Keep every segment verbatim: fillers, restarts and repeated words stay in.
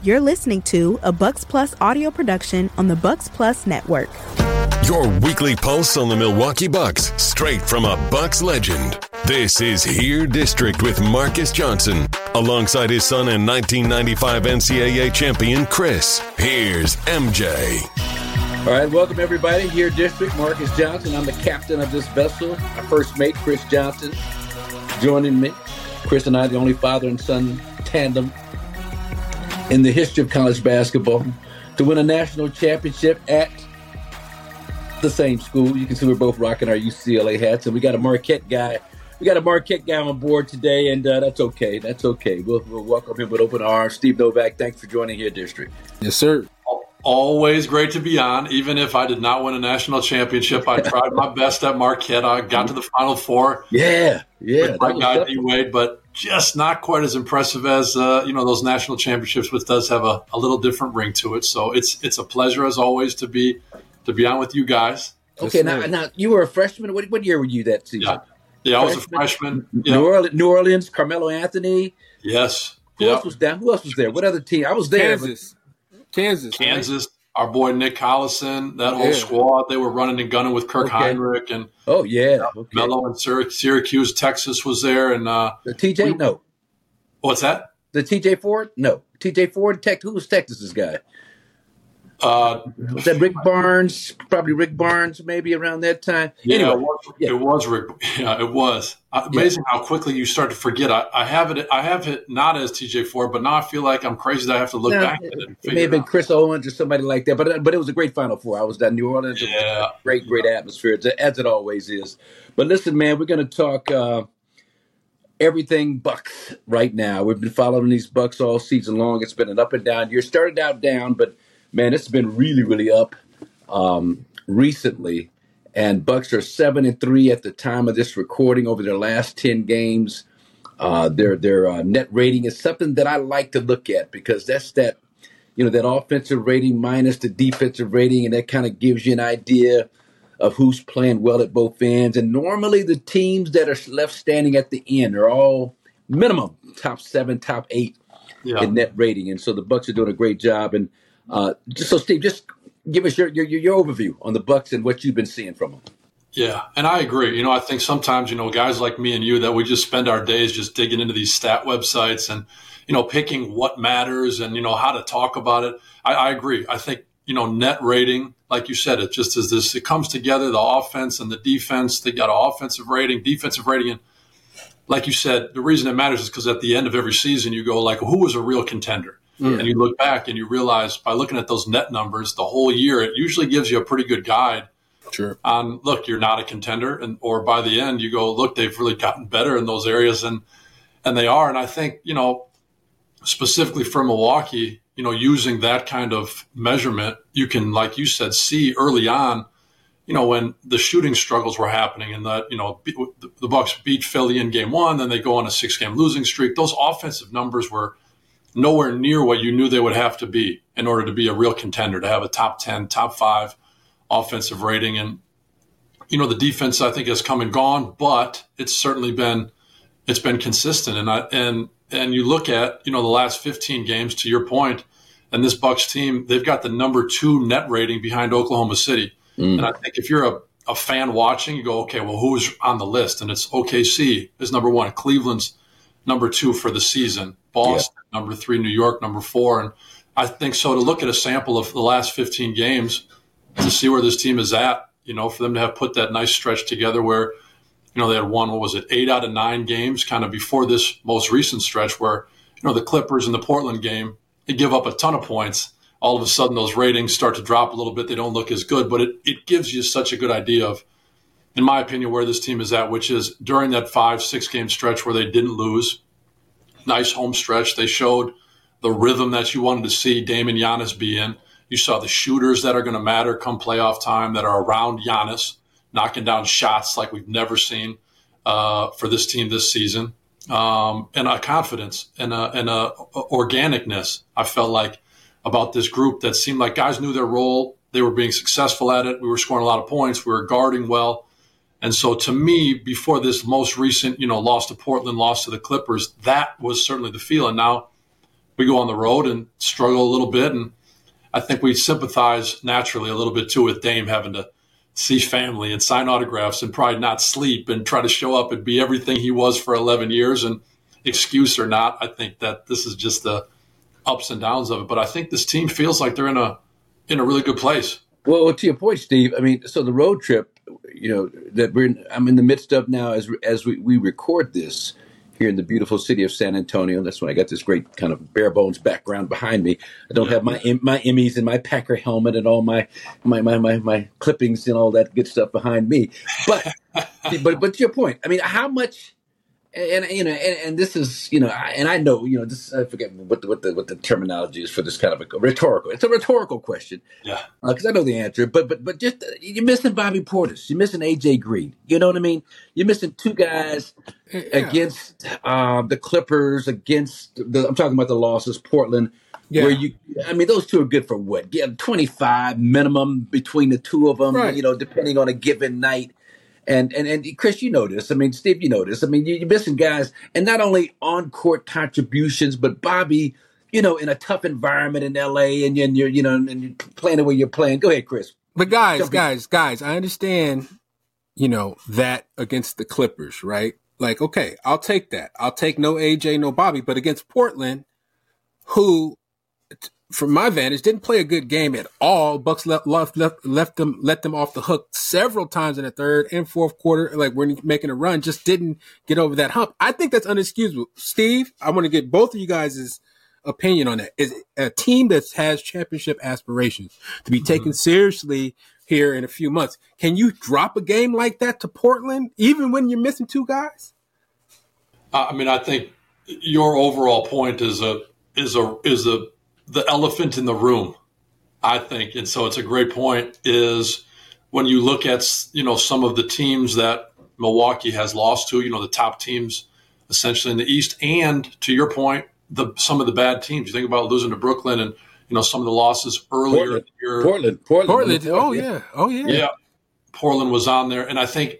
You're listening to a Bucks Plus audio production on the Bucks Plus Network. Your weekly pulse on the Milwaukee Bucks, straight from a Bucks legend. This is Here District with Marcus Johnson, alongside his son and nineteen ninety-five N C double A champion, Chris. Here's M J. All right, welcome everybody. Here District, Marcus Johnson. I'm the captain of this vessel. My first mate, Chris Johnson, joining me. Chris and I, the only father and son tandem in the history of college basketball to win a national championship at the same school. You can see we're both rocking our U C L A hats, and we got a Marquette guy. We got a Marquette guy on board today, and uh, that's okay. That's okay. We'll, we'll welcome him with open arms. Steve Novak, thanks for joining Here District. Yes, sir. Always great to be on. Even if I did not win a national championship, I tried my best at Marquette. I got to the Final Four. Yeah, yeah. With my guy D Wade, but just not quite as impressive as uh, you know those national championships, which does have a, a little different ring to it. So it's it's a pleasure as always to be to be on with you guys. Okay, now, now you were a freshman. What, what year were you that season? Yeah, yeah, I was a freshman. New, yeah. Orleans, New Orleans, Carmelo Anthony. Yes. Who yep. else was down? Who else was there? What other team? I was there. Kansas. But- Kansas. Kansas. Right? Our boy Nick Collison, that whole yeah. squad, they were running and gunning with Kirk okay. Heinrich and oh yeah, okay. Melo and Syracuse, Texas was there, and uh, the T J. We, no, what's that? The T J Ford? No, T J Ford. Tech. Who was Texas's guy? Uh, was that Rick Barnes? Probably Rick Barnes, maybe around that time. Yeah, anyway, it, was, yeah. it was Rick. Yeah, it was amazing yeah. how quickly you start to forget. I, I have it. I have it not as T J Ford, but now I feel like I'm crazy that I have to look no, back it, at it. And it may have been out. Chris Owens or somebody like that, but but it was a great Final Four. I was down in New Orleans. Yeah, it was a great, great atmosphere as it always is. But listen, man, we're going to talk uh, everything Bucks right now. We've been following these Bucks all season long. It's been an up and down year. Started out down, but man, it's been really, really up um, recently. And Bucks are seven and three at the time of this recording over their last ten games. Uh, their their uh, net rating is something that I like to look at because that's that, you know, that offensive rating minus the defensive rating, and that kind of gives you an idea of who's playing well at both ends. And normally the teams that are left standing at the end are all minimum top seven, top eight yeah. in net rating. And so the Bucks are doing a great job. And uh, just so, Steve, just give us your, your your overview on the Bucks and what you've been seeing from them. Yeah, and I agree. You know, I think sometimes, you know, guys like me and you that we just spend our days just digging into these stat websites and, you know, picking what matters and, you know, how to talk about it. I, I agree. I think, you know, net rating, like you said, it just is this, it comes together, the offense and the defense. They got an offensive rating, defensive rating. And like you said, the reason it matters is because at the end of every season, you go like, who was a real contender? Mm. And you look back and you realize by looking at those net numbers the whole year, it usually gives you a pretty good guide. Sure. On look, you're not a contender, and or by the end you go, look, they've really gotten better in those areas, and and they are. And I think, you know, specifically for Milwaukee, you know, using that kind of measurement, you can, like you said, see early on, you know, when the shooting struggles were happening, and that, you know, the Bucks beat Philly in game one, then they go on a six-game losing streak. Those offensive numbers were nowhere near what you knew they would have to be in order to be a real contender, to have a top ten, top five offensive rating. And, you know, the defense, I think, has come and gone, but it's certainly been, it's been consistent. And I, and, and you look at, you know, the last fifteen games, to your point, and this Bucks team, they've got the number two net rating behind Oklahoma City. Mm. And I think if you're a, a fan watching, you go, okay, well, who's on the list? And it's O K C is number one. Cleveland's number two for the season. Boston, yeah. number three. New York, number four. And I think so to look at a sample of the last fifteen games, to see where this team is at, you know, for them to have put that nice stretch together where, you know, they had won, what was it, eight out of nine games kind of before this most recent stretch where, you know, the Clippers in the Portland game, they give up a ton of points. All of a sudden those ratings start to drop a little bit. They don't look as good, but it, it gives you such a good idea of, in my opinion, where this team is at, which is during that five, six game stretch where they didn't lose. Nice home stretch. They showed the rhythm that you wanted to see Dame and Giannis be in. You saw the shooters that are going to matter come playoff time that are around Giannis, knocking down shots like we've never seen uh, for this team this season. Um, and a confidence and a, and a organicness, I felt like, about this group that seemed like guys knew their role. They were being successful at it. We were scoring a lot of points. We were guarding well. And so to me, before this most recent, you know, loss to Portland, loss to the Clippers, that was certainly the feeling. Now, we go on the road and struggle a little bit. And I think we sympathize naturally a little bit too with Dame having to see family and sign autographs and probably not sleep and try to show up and be everything he was for eleven years. And excuse or not, I think that this is just the ups and downs of it. But I think this team feels like they're in a in a really good place. Well, to your point, Steve, I mean, so the road trip, you know, that we're in, I'm in the midst of now as as we, we record this here in the beautiful city of San Antonio. That's when I got this great kind of bare bones background behind me. I don't have my my Emmys and my Packer helmet and all my my my my, my clippings and all that good stuff behind me. But but but to your point, I mean, how much? And, you know, and, and this is, you know, and I know, you know, this, I forget what the, what the, what the terminology is for this kind of a rhetorical. It's a rhetorical question. Yeah. Because uh, I know the answer, but, but, but just, uh, you're missing Bobby Portis. You're missing A J Green. You know what I mean? You're missing two guys yeah. against uh, the Clippers, against the, I'm talking about the losses, Portland, yeah. where you, I mean, those two are good for what? Yeah, twenty-five minimum between the two of them, right. you know, depending on a given night. And, and and Chris, you know this. I mean, Steve, you know this. I mean, you're missing guys, and not only on-court contributions, but Bobby, you know, in a tough environment in L A, and you're, you know, and you're playing the way you're playing. Go ahead, Chris. But guys, Jump guys, in. guys, I understand, you know, that against the Clippers, right? Like, okay, I'll take that. I'll take no A J, no Bobby, but against Portland, who, from my vantage, didn't play a good game at all. Bucks left left left, left them let them off the hook several times in the third and fourth quarter. Like when making a run, just didn't get over that hump. I think that's unexcusable. Steve, I want to get both of you guys' opinion on that. Is a team that has championship aspirations to be taken mm-hmm. seriously here in a few months. Can you drop a game like that to Portland, even when you're missing two guys? I mean, I think your overall point is a is a is a the elephant in the room, I think. And so it's a great point is when you look at, you know, some of the teams that Milwaukee has lost to, you know, the top teams essentially in the East, and to your point, the some of the bad teams. You think about losing to Brooklyn and, you know, some of the losses earlier Portland. in the year. Portland. Portland. Portland. Oh, yeah. Oh, yeah. Yeah. Portland was on there. And I think,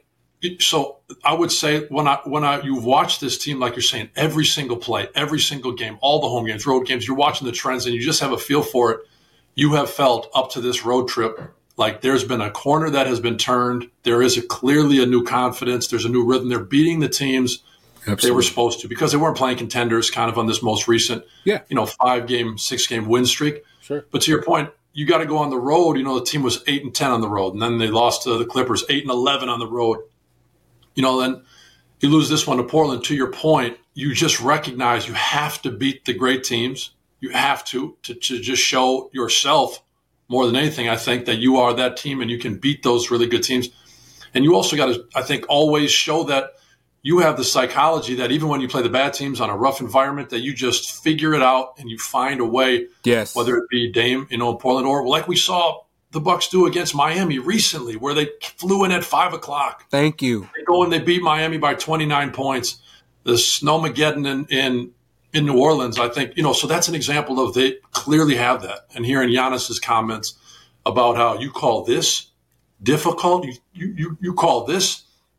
so I would say when I when I you've watched this team, like you're saying, every single play, every single game, all the home games, road games, you're watching the trends and you just have a feel for it. You have felt up to this road trip like there's been a corner that has been turned. There is a, clearly a new confidence. There's a new rhythm. They're beating the teams Absolutely. They were supposed to because they weren't playing contenders kind of on this most recent, yeah. you know, five game, six game win streak. Sure. But to your point, you got to go on the road. You know, the team was eight and ten on the road, and then they lost to the Clippers, eight and eleven on the road. You know, then you lose this one to Portland. To your point, you just recognize you have to beat the great teams. You have to, to, to just show yourself more than anything, I think, that you are that team and you can beat those really good teams. And you also got to, I think, always show that you have the psychology that even when you play the bad teams on a rough environment, that you just figure it out and you find a way, yes. whether it be Dame, you know, in Portland, or like we saw the Bucks do against Miami recently, where they flew in at five o'clock. Thank you. They go and they beat Miami by twenty-nine points. The Snowmageddon in, in in New Orleans, I think, you know, so that's an example of they clearly have that. And hearing Giannis's comments about how you call this difficult, you you you call this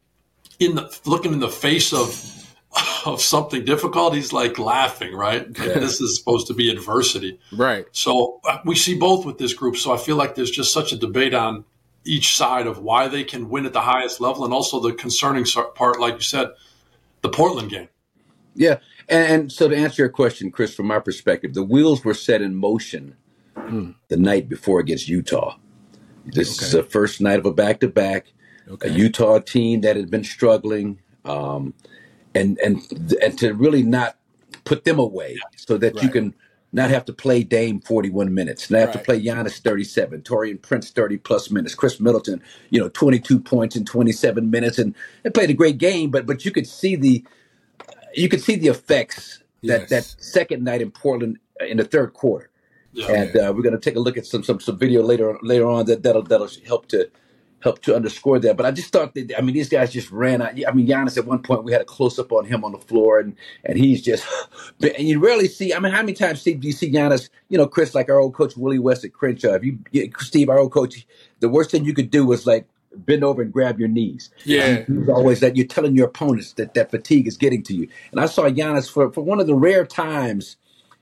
in the looking in the face of of something difficult, he's like laughing, right? Like this is supposed to be adversity. Right. So uh, we see both with this group. So I feel like there's just such a debate on each side of why they can win at the highest level. And also the concerning part, like you said, the Portland game. Yeah. And, and so to answer your question, Chris, from my perspective, the wheels were set in motion mm. the night before against Utah. This okay. is the first night of a back-to-back. Okay. A Utah team that had been struggling. Um, And, and and to really not put them away so that right. you can not have to play Dame forty-one minutes, not have right. to play Giannis thirty-seven, Taurean Prince thirty-plus minutes, Chris Middleton, you know, twenty-two points in twenty-seven minutes. And they played a great game, but but you could see the you could see the effects that, yes. that second night in Portland in the third quarter. Yeah. And uh, we're going to take a look at some some, some video later on, later on that, that'll, that'll help to help to underscore that. But I just thought that, I mean, these guys just ran out. I mean, Giannis, at one point, we had a close-up on him on the floor, and and he's just, and you rarely see, I mean, how many times, Steve, do you see Giannis, you know, Chris, like our old coach, Willie West at Crenshaw, if you, Steve, our old coach, the worst thing you could do was like bend over and grab your knees. Yeah. He was always that you're telling your opponents that that fatigue is getting to you. And I saw Giannis for, for one of the rare times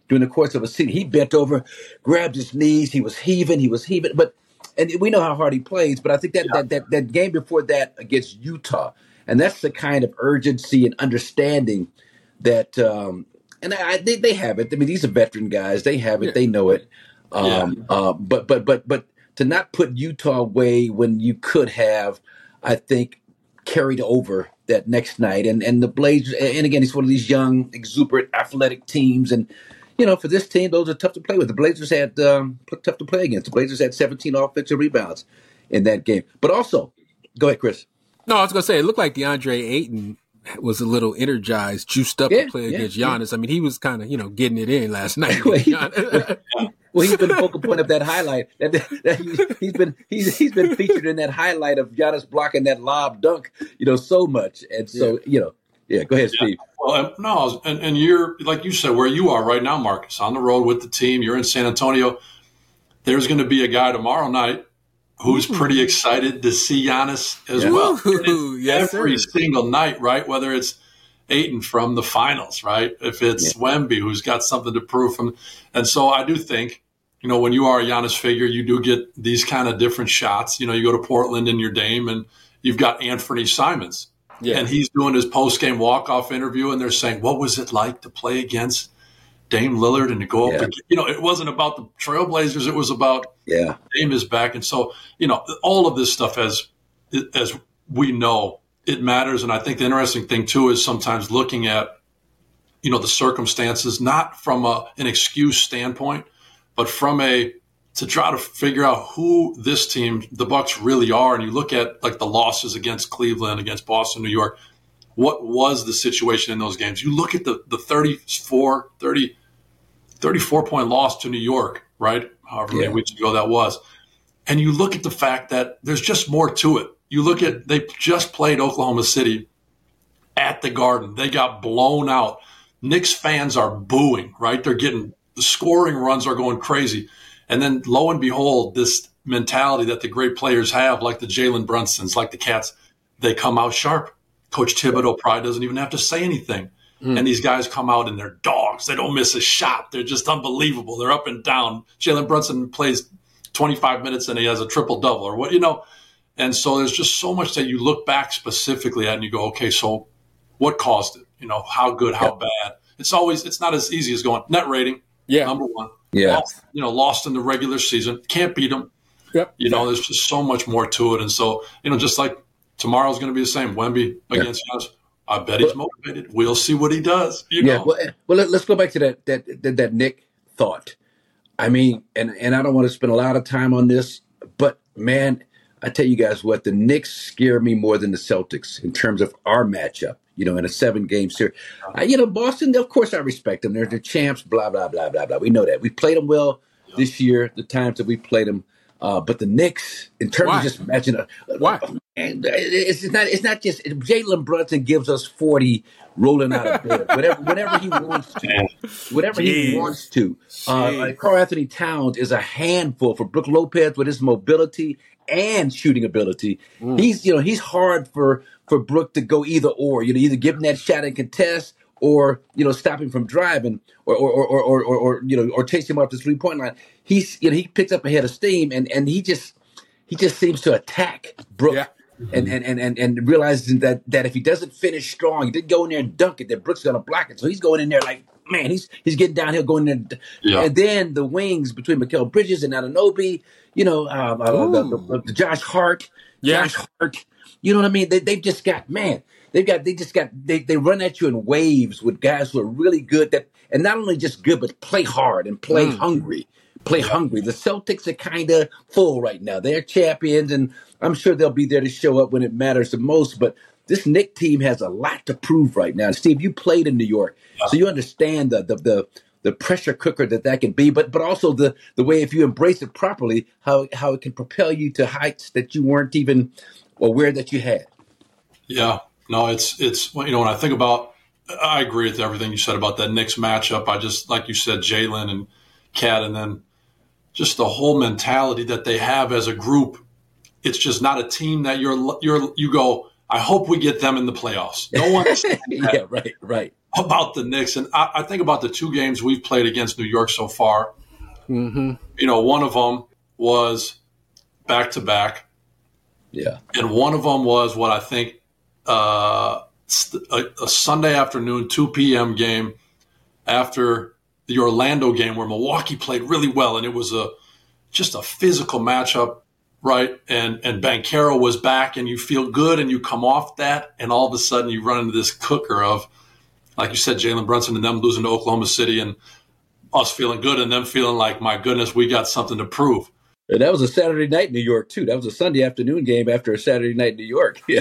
during the course of a season. He bent over, grabbed his knees. He was heaving. He was heaving. But and we know how hard he plays. But I think that, yeah. that that that game before that against Utah, and that's the kind of urgency and understanding that. Um, and I, they they have it. I mean, these are veteran guys. They have it. Yeah. They know it. Um, yeah. uh, but but but but to not put Utah away when you could have, I think, carried over that next night. And and the Blazers, and again, it's one of these young, exuberant, athletic teams. And, you know, for this team, those are tough to play with. The Blazers had um, tough to play against. The Blazers had seventeen offensive rebounds in that game. But also, go ahead, Chris. No, I was going to say, it looked like DeAndre Ayton was a little energized, juiced up yeah, to play yeah, against yeah. Giannis. I mean, he was kind of, you know, getting it in last night. well, he, well, he's been the focal point of that highlight. That, that he, he's been he's he's been featured in that highlight of Giannis blocking that lob dunk, you know, so much. And so, yeah. you know, yeah, go ahead, yeah. Steve. Well, no, and, and you're, like you said, where you are right now, Marcus, on the road with the team. You're in San Antonio. There's going to be a guy tomorrow night who's pretty excited to see Giannis as yeah. well. Ooh, yes, every sir. single night, right? Whether it's Ayton from the finals, right? If it's yeah. Wemby, who's got something to prove from. And so I do think, you know, when you are a Giannis figure, you do get these kind of different shots. You know, you go to Portland in your Dame, and you've got Anthony Simons. Yeah. And he's doing his post-game walk-off interview, and they're saying, what was it like to play against Dame Lillard and to go up? Yeah. And, you know, it wasn't about the Trailblazers. It was about yeah. Dame is back. And so, you know, all of this stuff, as as we know, it matters. And I think the interesting thing, too, is sometimes looking at, you know, the circumstances, not from a, an excuse standpoint, but from a to try to figure out who this team, the Bucks, really are. And you look at, like, the losses against Cleveland, against Boston, New York. What was the situation in those games? You look at the, the thirty-four, thirty, thirty-four point loss to New York, right? However many yeah. weeks ago that was. And you look at the fact that there's just more to it. You look at, they just played Oklahoma City at the Garden. They got blown out. Knicks fans are booing, right? They're getting, the scoring runs are going crazy. And then lo and behold, this mentality that the great players have, like the Jalen Brunsons, like the Cats, they come out sharp. Coach Thibodeau probably doesn't even have to say anything. Mm. And these guys come out and they're dogs. They don't miss a shot. They're just unbelievable. They're up and down. Jalen Brunson plays twenty-five minutes and he has a triple-double or what, you know. And so there's just so much that you look back specifically at and you go, okay, so what caused it? You know, how good, how yeah. bad? It's always, it's not as easy as going net rating, yeah. number one. Yeah. Lost, you know, lost in the regular season. Can't beat them. Yep. You know, there's just so much more to it. And so, you know, just like tomorrow's going to be the same. Wemby against yeah. us. I bet he's motivated. We'll see what he does. You yeah. know? Well, well, let's go back to that that that, that Nick thought. I mean, and, and I don't want to spend a lot of time on this, but man, I tell you guys what, the Knicks scare me more than the Celtics in terms of our matchup. You know, in a seven-game series. Uh, you know, Boston, of course I respect them. They're the champs, blah, blah, blah, blah, blah. We know that. We played them well yeah. this year, the times that we played them. Uh, but the Knicks, in terms Why? of just matching a, Why? And it's not it's not just Jalen Brunson gives us forty rolling out of bed. Whatever whatever he wants to. Whatever Jeez. he wants to. Uh, Karl Anthony Towns is a handful for Brook Lopez with his mobility and shooting ability. Mm. He's you know, he's hard for for Brook to go either or. You know, either give him that shot and contest or, you know, stop him from driving or or or or, or, or you know, or chase him off the three point line. He's you know, he picks up a head of steam and, and he just he just seems to attack Brook. Yeah. And, and and and and realizing that that if he doesn't finish strong, he didn't go in there and dunk it, that Brook's gonna block it. So he's going in there like, man, he's he's getting downhill, going in there. Yeah. And then the wings between Mikal Bridges and Anunoby, you know, um, uh, the, the, the Josh Hart, yeah. Josh Hart, you know what I mean? They they've just got man, they've got they just got they they run at you in waves with guys who are really good that and not only just good but play hard and play mm. hungry. Play hungry. The Celtics are kind of full right now. They're champions, and I'm sure they'll be there to show up when it matters the most. But this Knicks team has a lot to prove right now. And Steve, you played in New York, yeah. so you understand the, the the the pressure cooker that that can be. But but also the the way if you embrace it properly, how how it can propel you to heights that you weren't even aware that you had. Yeah, no, it's it's you know when I think about, I agree with everything you said about that Knicks matchup. I just like you said, Jalen and Cat, and then. Just the whole mentality that they have as a group. It's just not a team that you're you're you go, I hope we get them in the playoffs. No one Yeah, right, right. about the Knicks, and I, I think about the two games we've played against New York so far. Mm-hmm. You know, one of them was back to back. Yeah. And one of them was what I think uh, a, a Sunday afternoon, two p.m. game after the Orlando game where Milwaukee played really well, and it was a just a physical matchup, right? And and Banchero was back, and you feel good, and you come off that, and all of a sudden you run into this cooker of, like you said, Jalen Brunson and them losing to Oklahoma City, and us feeling good, and them feeling like, my goodness, we got something to prove. And that was a Saturday night in New York, too. That was a Sunday afternoon game after a Saturday night in New York. yeah.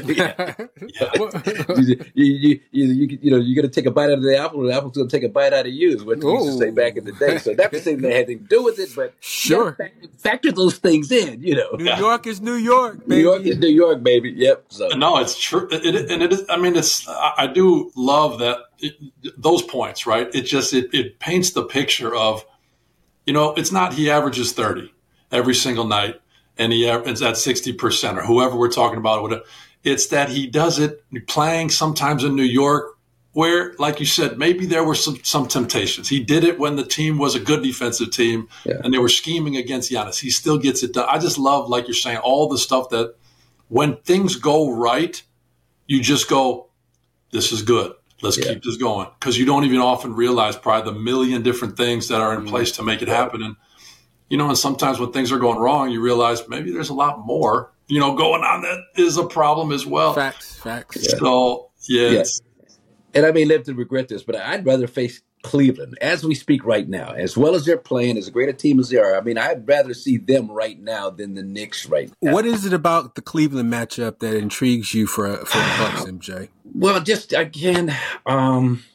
Yeah. you, you, you, you, you know, you're going to take a bite out of the apple, and the apple's going to take a bite out of you, is what we used to say back in the day. So not to say that had anything to do with it, but Sure. factor, factor those things in, you know. New York is New York, baby. New York is New York, baby. Yep. So No, it's true. It, it, and it is, I mean, it's, I I do love that, it, those points, right? It just, it, it paints the picture of, you know, it's not he averages thirty every single night, and he is at sixty percent, or whoever we're talking about. Or whatever. It's that he does it playing sometimes in New York where, like you said, maybe there were some, some temptations. He did it when the team was a good defensive team, Yeah. and they were scheming against Giannis. He still gets it done. I just love, like you're saying, all the stuff that when things go right, you just go, this is good. Let's Yeah. keep this going. Because you don't even often realize probably the million different things that are in place to make it happen. And you know, and sometimes when things are going wrong, you realize maybe there's a lot more, you know, going on that is a problem as well. Facts, facts. Yeah. So, yeah. Yes. And I may live to regret this, but I'd rather face Cleveland as we speak right now, as well as they're playing, as great a team as they are. I mean, I'd rather see them right now than the Knicks right now. What is it about the Cleveland matchup that intrigues you for for the Bucks, M J? Well, just again, um,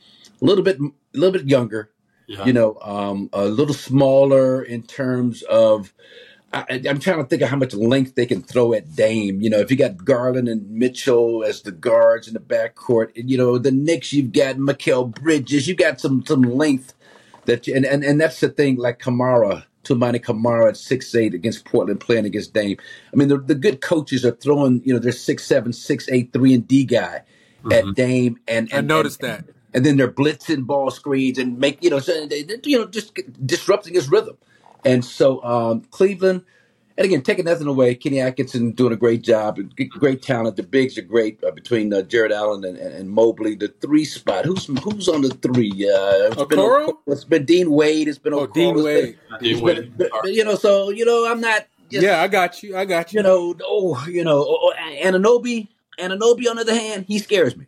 a little bit, a little bit younger. Yeah. You know, um, a little smaller in terms of. I, I'm trying to think of how much length they can throw at Dame. You know, if you got Garland and Mitchell as the guards in the backcourt, and, you know, the Knicks, you've got Mikal Bridges, you got some some length that, you, and, and and that's the thing. Like Kamara, Toumani Kamara at six eight against Portland, playing against Dame. I mean, the, the good coaches are throwing, you know, their six seven, six eight, three and D guy Mm-hmm. at Dame, and, and I noticed and, that. and then they're blitzing ball screens and make, you know, so they, they, you know, just disrupting his rhythm. And so um, Cleveland, and again, taking nothing away, Kenny Atkinson doing a great job, great talent. The bigs are great uh, between uh, Jared Allen and, and, and Mobley. The three spot, who's who's on the three? Uh, it's been, Okoro? it's been Dean Wade. It's been Oh, Okoro. Dean It's Wade. been- Dean it's Wade. been- but, you know, so you know, I'm not. Just, Yeah, I got you. I got you. you know, oh, you know, oh, oh, Anunoby. Anunoby, on the other hand, he scares me.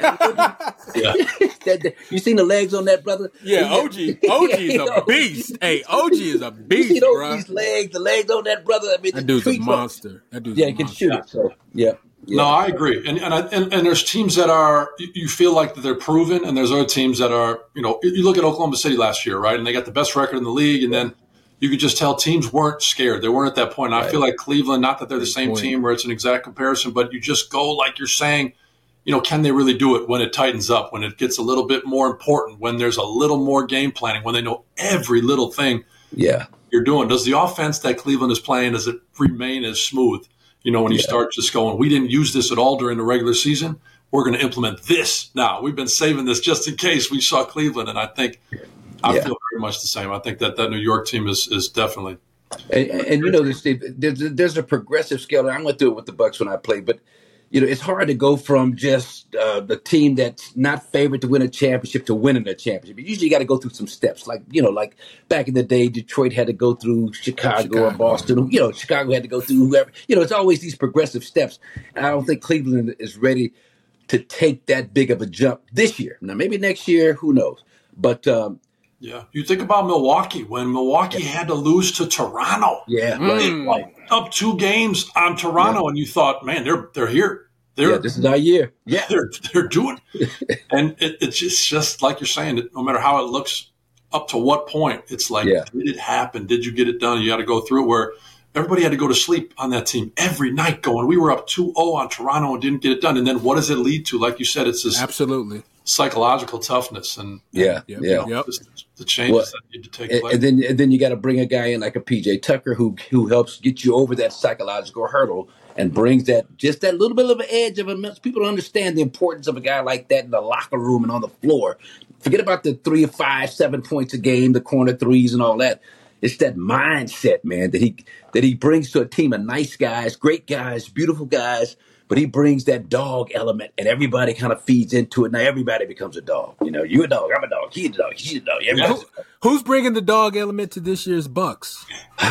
Yeah. That- that- you seen the legs on that brother? Yeah, O G. O G is a beast. Hey, O G is a You beast, see those bro. these legs, the legs on that brother. I mean, That the dude's a tweaks on- monster. That dude's Yeah, a he can monster. shoot it. So yeah, yeah. No, I agree. And and, I, and and there's teams that are, you- you feel like that they're proven, and there's other teams that are, you know, you look at Oklahoma City last year, right? And they got the best record in the league, and then you could just tell teams weren't scared. They weren't at that point. And I feel like Cleveland, not that they're the same point. team where it's an exact comparison, but you just go like you're saying, you know, can they really do it when it tightens up, when it gets a little bit more important, when there's a little more game planning, when they know every little thing yeah, you're doing? Does the offense that Cleveland is playing, does it remain as smooth? You know, when you Yeah. start just going, we didn't use this at all during the regular season. We're going to implement this now. We've been saving this just in case we saw Cleveland. And I think I Yeah. feel very much the same. I think that that New York team is is definitely. and, and, and you know, this, Steve, there's, there's a progressive scale. And I went through it with the Bucks when I played, but you know, it's hard to go from just uh, the team that's not favored to win a championship to winning a championship. You usually got to go through some steps. Like, you know, like back in the day, Detroit had to go through Chicago, Chicago. or Boston. You know, Chicago had to go through whoever. You know, it's always these progressive steps. And I don't think Cleveland is ready to take that big of a jump this year. Now, maybe next year, who knows? But um, Yeah. You think about Milwaukee, when Milwaukee had to lose to Toronto. yeah, Mm. right, They right. went up two games on Toronto, and you thought, man, they're they're here. They're Yeah, this is our year. Yeah, they're they're doing it. And it, it's just, just like you're saying, that no matter how it looks, up to what point, it's like, Yeah. did it happen? Did you get it done? You got to go through it, where everybody had to go to sleep on that team every night going, we were up two oh on Toronto and didn't get it done. And then what does it lead to? Like you said, it's this Absolutely. psychological toughness and, yeah, Yep. yeah. Yep. just the changes Well, that need to take And, place. and then and then you got to bring a guy in like a P J Tucker who who helps get you over that psychological hurdle and brings that just that little bit of an edge of a. People don't understand the importance of a guy like that in the locker room and on the floor. Forget about the three or five, seven points a game, the corner threes and all that. It's that mindset, man, that he that he brings to a team of nice guys, great guys, beautiful guys. But he brings that dog element, and everybody kind of feeds into it. Now everybody becomes a dog. You know, you a dog, I'm a dog, he's a dog, she's a dog. Who, who's bringing the dog element to this year's Bucks?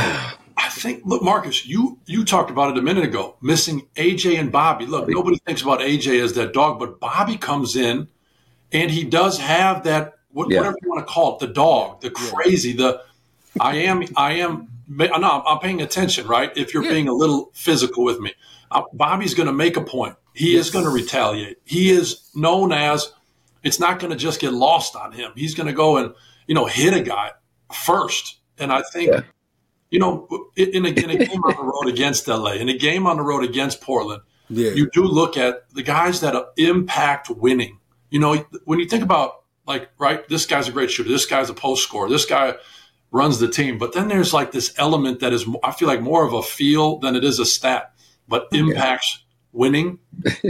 I think, look, Marcus, you you talked about it a minute ago, missing A J and Bobby. Look, Bobby. Nobody thinks about A J as that dog, but Bobby comes in, and he does have that, what, yeah. whatever you want to call it, the dog, the crazy, the I am, I am, no, I'm paying attention, right? If you're yeah. being a little physical with me. Uh, Bobby's going to make a point. He yes. is going to retaliate. He is known as, it's not going to just get lost on him. He's going to go and, you know, hit a guy first. And I think, yeah. you know, in a, in a game on the road against L A, in a game on the road against Portland, yeah. you do look at the guys that impact winning. You know, when you think about, like, right, this guy's a great shooter. This guy's a post scorer. This guy runs the team. But then there's like this element that is, I feel like, more of a feel than it is a stat. But impacts yeah. winning.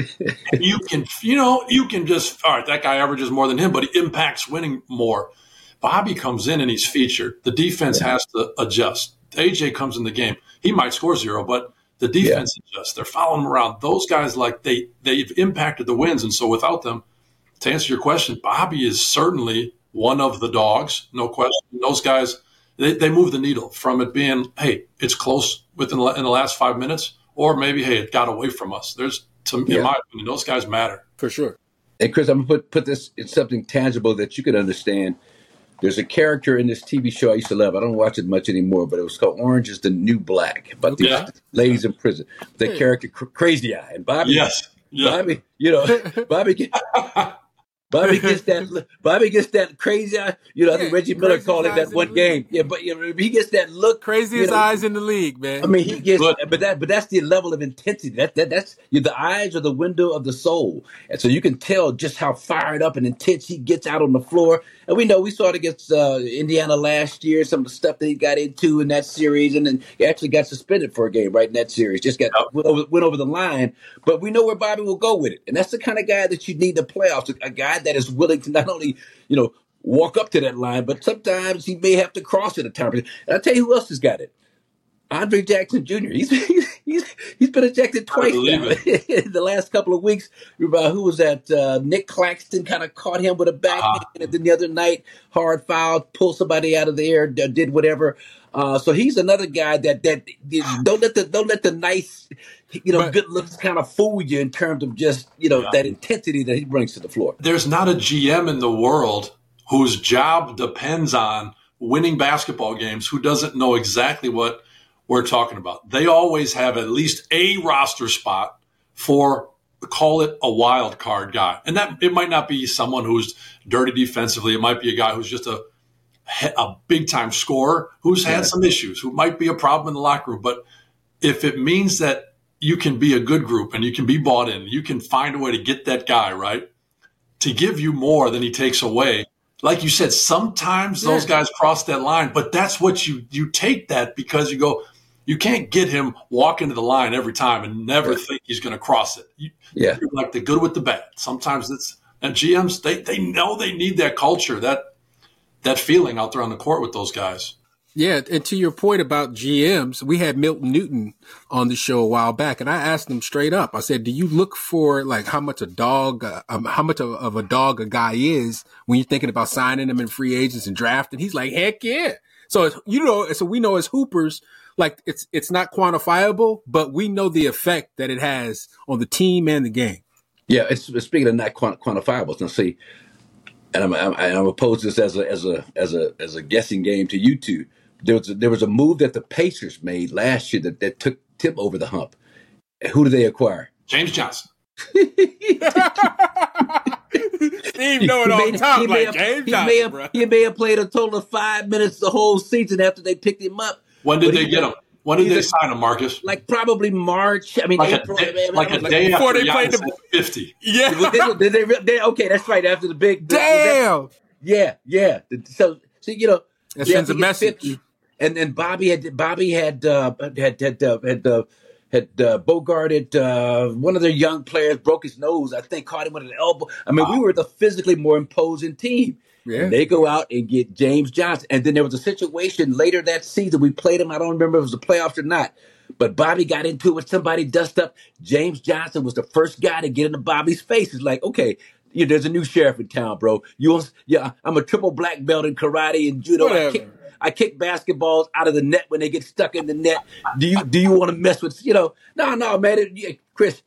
you can, you know, you can just, all right, that guy averages more than him, but he impacts winning more. Bobby comes in and he's featured. The defense yeah. has to adjust. A J comes in the game. He might score zero, but the defense yeah. adjusts. They're following him around. Those guys, like, they, they've impacted the wins. And so without them, to answer your question, Bobby is certainly one of the dogs, no question. Those guys, they, they move the needle from it being, hey, it's close within the, in the last five minutes. Or maybe, hey, it got away from us. There's, to, yeah. in my opinion, those guys matter. For sure. And, Chris, I'm going to put, put this in something tangible that you could understand. There's a character in this T V show I used to love. I don't watch it much anymore, but it was called Orange is the New Black, about these yeah. ladies in prison. The yeah. character, Crazy Eye. And Bobby, yes. yeah. Bobby, you know, Bobby get, Bobby gets that. Bobby gets that crazy eye. You know, I think yeah, Reggie Miller called it that one game. Yeah, but you know, he gets that look. Craziest you know, eyes in the league, man. I mean, he gets. But that. But that's the level of intensity. That. that that's you know, the eyes are the window of the soul, and so you can tell just how fired up and intense he gets out on the floor. And we know we saw it against uh, Indiana last year. Some of the stuff that he got into in that series, and then he actually got suspended for a game right in that series. Just got went over, went over the line. But we know where Bobby will go with it, and that's the kind of guy that you need in the playoffs. A guy that is willing to not only, you know, walk up to that line, but sometimes he may have to cross it at times. And I'll tell you who else has got it. Andre Jackson Junior He's he's he's been ejected twice now in the last couple of weeks. Remember, who was that? Uh, Nick Claxton kind of caught him with a backhand, uh-huh. and then the other night, hard foul, pulled somebody out of the air, did whatever. Uh, so he's another guy that that don't let the don't let the nice, you know, but, good looks kind of fool you in terms of just, you know, yeah. that intensity that he brings to the floor. There's not a G M in the world whose job depends on winning basketball games who doesn't know exactly what we're talking about. They always have at least a roster spot for, call it a wild card guy. And that it might not be someone who's dirty defensively. It might be a guy who's just a a big time scorer who's had yeah. some issues, who might be a problem in the locker room. But if it means that you can be a good group and you can be bought in, you can find a way to get that guy, right, to give you more than he takes away. Like you said, sometimes yeah. those guys cross that line, but that's what you, you take that because you go, you can't get him walking to the line every time and never yeah. think he's going to cross it. You, yeah. You're like the good with the bad. Sometimes it's, and G Ms, they, they know they need that culture, that, that feeling out there on the court with those guys. Yeah, and to your point about G Ms, we had Milton Newton on the show a while back, and I asked him straight up. I said, "Do you look for like how much a dog, uh, um, how much of, of a dog a guy is when you're thinking about signing him in free agents and drafting?" He's like, "Heck yeah!" So it's, you know, so we know as hoopers, like it's it's not quantifiable, but we know the effect that it has on the team and the game. Yeah, it's, it's speaking of not quant- quantifiables. Now, see, and I'm I'm, I'm opposed to this as a as a as a as a guessing game to you two. There was a, there was a move that the Pacers made last year that, that took Tim over the hump. Who did they acquire? James Johnson. Steve know it all the time, like have, James he Johnson, may have, bro. He may have played a total of five minutes the whole season after they picked him up. When did they get him? When did they sign him, Marcus? Like probably March. I mean, like April. A day, man, like a like, day before after they played Giannis the fifty. Yeah. Did they, did they, they, okay, that's right. After the big. Damn. That, yeah, yeah. So, so you know. That sends a message. fifty, and then Bobby had Bobby had uh, had had uh, had uh, had uh, bogarted uh, one of their young players, broke his nose. I think caught him with an elbow. I mean, we were the physically more imposing team. Yeah. And they go out and get James Johnson. And then there was a situation later that season. We played him. I don't remember if it was the playoffs or not. But Bobby got into it with somebody, dust up. James Johnson was the first guy to get into Bobby's face. It's like, okay, yeah, there's a new sheriff in town, bro. You want, yeah, I'm a triple black belt in karate and judo. I kick, I kick basketballs out of the net when they get stuck in the net. Do you do you want to mess with, you know? No, no, man. It, yeah, Chris,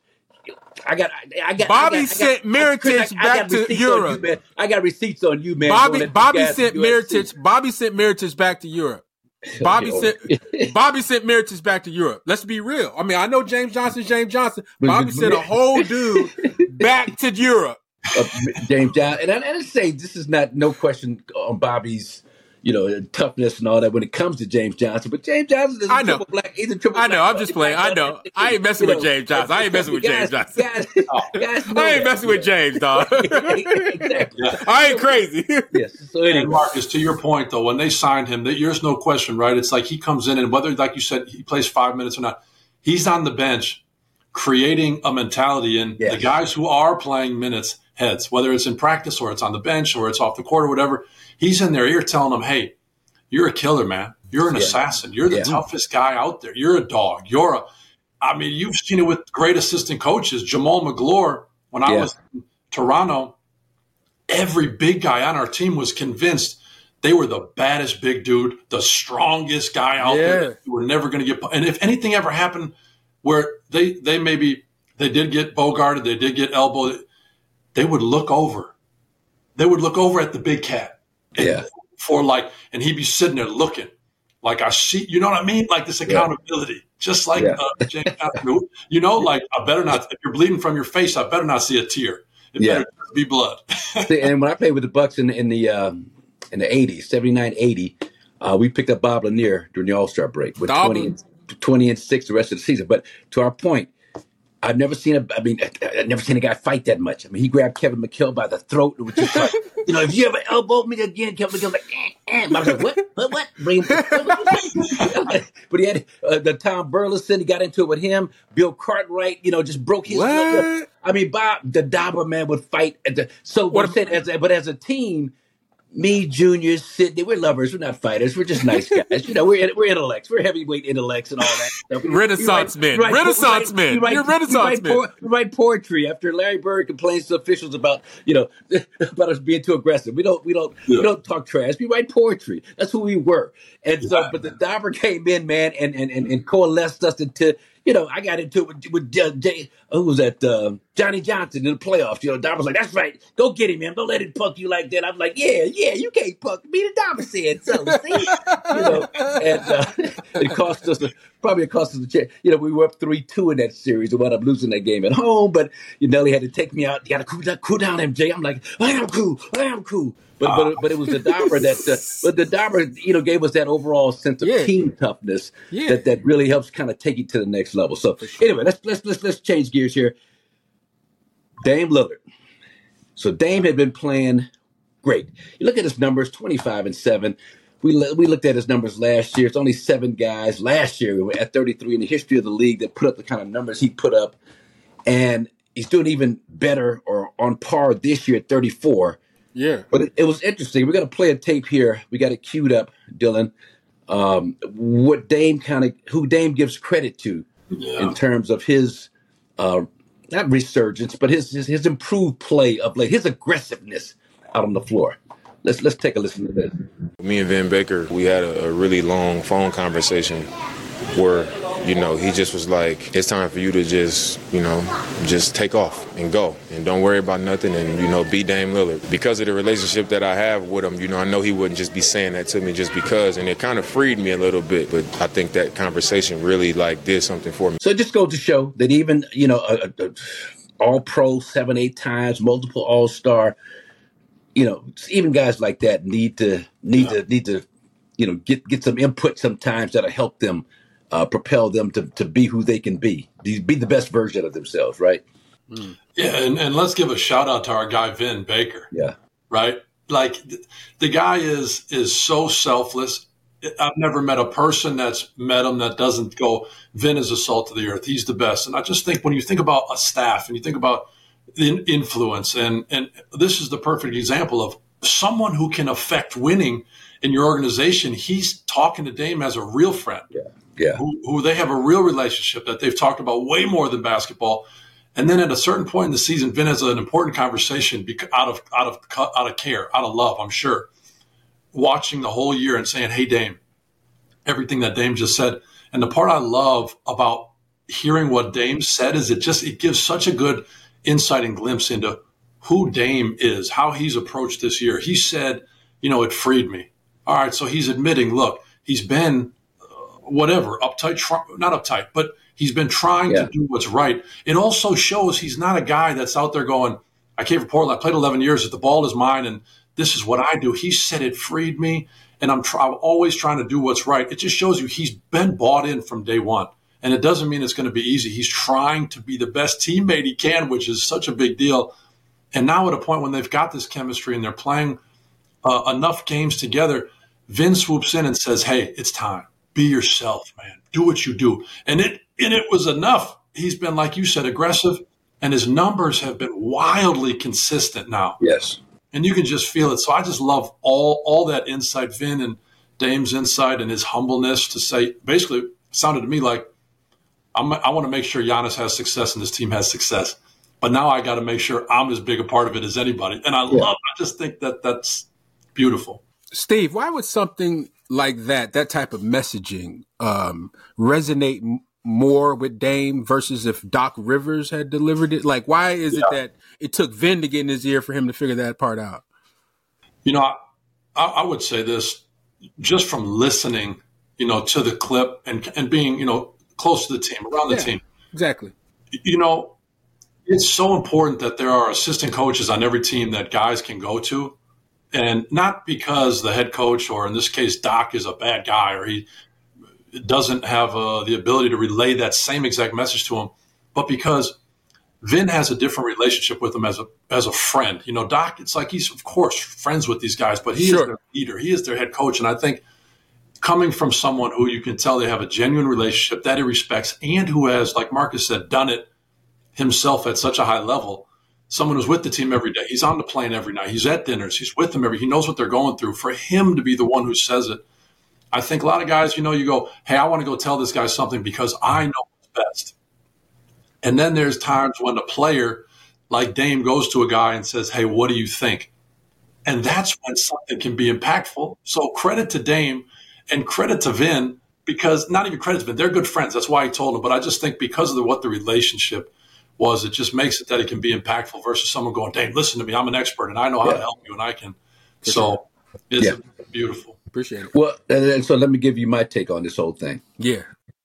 I got, I got. Bobby I got, sent Miritich back to Europe. You, I got receipts on you, man. Bobby, Bobby sent Miritich. Bobby sent Miritich back to Europe. Bobby sent Bobby sent Miritich back to Europe. Let's be real. I mean, I know James Johnson, James Johnson. Bobby sent a whole dude back to Europe. Uh, James Johnson, and I, and I say this is not no question on Bobby's, you know, toughness and all that when it comes to James Johnson. But James Johnson is a I know. triple black. He's a triple I know. black I'm just playing. I know. I ain't messing you with know, James Johnson. I ain't messing with guys, James Johnson. Guys, guys know I ain't that. messing with James, dog. Exactly. Yeah. I ain't crazy. Yes. So anyway, And Marcus, to your point, though, when they signed him, that there's no question, right? It's like he comes in and whether, like you said, he plays five minutes or not, he's on the bench creating a mentality in yes. the guys who are playing minutes heads, whether it's in practice or it's on the bench or it's off the court or whatever. He's in their ear telling them, hey, you're a killer, man. You're an yeah. assassin. You're the yeah. toughest guy out there. You're a dog. You're a – I mean, you've seen it with great assistant coaches. Jamal McGlure, when I yeah. was in Toronto, every big guy on our team was convinced they were the baddest big dude, the strongest guy out yeah. there. You were never going to get – and if anything ever happened where they, they maybe – they did get bogarted, they did get elbowed, they would look over. They would look over at the big cat. And yeah. For like, and he'd be sitting there looking like I see, you know what I mean? Like this accountability, yeah. just like yeah. uh, James Johnson, you know, like I better not, if you're bleeding from your face, I better not see a tear. It yeah. better be blood. See, and when I played with the Bucks in, in the um, in the eighties, seventy-nine eighty, uh, we picked up Bob Lanier during the All-Star break with twenty and, twenty and six the rest of the season. But to our point, I've never seen a, I mean, I've never seen a guy fight that much. I mean, he grabbed Kevin McHale by the throat and was just like, you know, if you ever elbow me again, Kevin McHale like, eh, eh. I was like, what, what, what? Bring him. But he had uh, the Tom Burleson, he got into it with him. Bill Cartwright, you know, just broke his. What? I mean, Bob, the Dauber man would fight. At the, so, what I'm saying, as a, but as a team, me, Junior, Sidney, we're lovers. We're not fighters. We're just nice guys. You know, we're we're intellects. We're heavyweight intellects and all that stuff. Renaissance men. Write, Renaissance men. Write, You're Renaissance we write, men. We write poetry after Larry Bird complains to officials about, you know, about us being too aggressive. We don't we don't yeah. we don't talk trash. We write poetry. That's who we were. And so, yeah. but the Dauber came in, man, and and and, and coalesced us into. You know, I got into it with, with uh, Jay, who was that? Uh, Johnny Johnson in the playoffs. You know, Dauber was like, "That's right, go get him, man. Don't let him punk you like that." I'm like, "Yeah, yeah, you can't punk me." The Dauber said so. See, you know, and uh, it cost us a, probably it cost us a chance. You know, we were up three two in that series. We wound up losing that game at home, but you know, Nelly had to take me out. You got to cool down, cool down, M J. I'm like, I am cool, I am cool. But but but it was the Dauber that uh, but the Dauber you know gave us that overall sense of yeah. team toughness yeah. that, that really helps kind of take you to the next level. So anyway, let's let's let's let's change gears here. Dame Lillard. So Dame had been playing great. You look at his numbers, twenty-five and seven. We we looked at his numbers last year. It's only seven guys last year we were at thirty-three in the history of the league that put up the kind of numbers he put up, and he's doing even better or on par this year at thirty-four. Yeah. But it, it was interesting. We're going to play a tape here. We got it queued up, Dylan. Um, what Dame kind of, who Dame gives credit to yeah. in terms of his, uh, not resurgence, but his, his his improved play of late, his aggressiveness out on the floor. Let's let's take a listen to this. Me and Vin Baker, we had a, a really long phone conversation where, you know, he just was like, it's time for you to just, you know, just take off and go and don't worry about nothing and, you know, be Dame Lillard. Because of the relationship that I have with him, you know, I know he wouldn't just be saying that to me just because, and it kind of freed me a little bit, but I think that conversation really, like, did something for me. So it just goes to show that even, you know, a, a, a all-pro seven, eight times, multiple all-star, you know, even guys like that need to, need yeah. to, need to, you know, get, get some input sometimes that'll help them Uh, propel them to, to be who they can be, be the best version of themselves, right? Mm. Yeah, and, and let's give a shout out to our guy Vin Baker. Yeah, right. Like the, the guy is is so selfless, I've never met a person that's met him that doesn't go, Vin is the salt of the earth. He's the best. And I just think when you think about a staff and you think about the influence, and, and this is the perfect example of someone who can affect winning in your organization. He's talking to Dame as a real friend. Yeah. Yeah. Who, who they have a real relationship that they've talked about way more than basketball. And then at a certain point in the season, Vin has an important conversation because out of out of out of care, out of love, I'm sure, watching the whole year and saying, "Hey, Dame," everything that Dame just said. And the part I love about hearing what Dame said is it just it gives such a good insight and glimpse into who Dame is, how he's approached this year. He said, "You know, it freed me." All right, so he's admitting, look, he's been uh, whatever uptight, tr- not uptight, but he's been trying yeah. to do what's right. It also shows he's not a guy that's out there going, I came from Portland, I played eleven years, the ball is mine, and this is what I do. He said it freed me, and I'm, try- I'm always trying to do what's right. It just shows you he's been bought in from day one, and it doesn't mean it's going to be easy. He's trying to be the best teammate he can, which is such a big deal. And now at a point when they've got this chemistry and they're playing uh, enough games together, Vin swoops in and says, hey, it's time. Be yourself, man. Do what you do. And it and it was enough. He's been, like you said, aggressive, and his numbers have been wildly consistent now. Yes. And you can just feel it. So I just love all all that insight, Vin and Dame's insight and his humbleness to say, basically, it sounded to me like I'm, I want to make sure Giannis has success and this team has success. But now I got to make sure I'm as big a part of it as anybody. And I Yeah. love, I just think that that's beautiful. Steve, why would something like that, that type of messaging, um, resonate m- more with Dame versus if Doc Rivers had delivered it? Like, why is it Yeah. that it took Vin to get in his ear for him to figure that part out? You know, I, I would say this just from listening, you know, to the clip and and being, you know, close to the team, around the Yeah, team. exactly. You know, it's so important that there are assistant coaches on every team that guys can go to. And not because the head coach, or in this case, Doc, is a bad guy or he doesn't have uh, the ability to relay that same exact message to him, but because Vin has a different relationship with him as a as a friend. You know, Doc, it's like he's, of course, friends with these guys, but he Sure. is their leader. He is their head coach. And I think coming from someone who you can tell they have a genuine relationship that he respects and who has, like Marcus said, done it himself at such a high level, someone who's with the team every day. He's on the plane every night. He's at dinners. He's with them every. He knows what they're going through. For him to be the one who says it, I think a lot of guys, you know, you go, hey, I want to go tell this guy something because I know what's best. And then there's times when a player like Dame goes to a guy and says, hey, what do you think? And that's when something can be impactful. So credit to Dame and credit to Vin, because not even credit to Vin. They're good friends. That's why he told him. But I just think because of the, what the relationship was, it just makes it that it can be impactful versus someone going, Dame, listen to me. I'm an expert and I know how Yeah. to help you and I can. So it's Yeah. beautiful. Appreciate it. Well, and, and so let me give you my take on this whole thing. Yeah,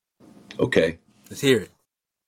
Okay. let's hear it.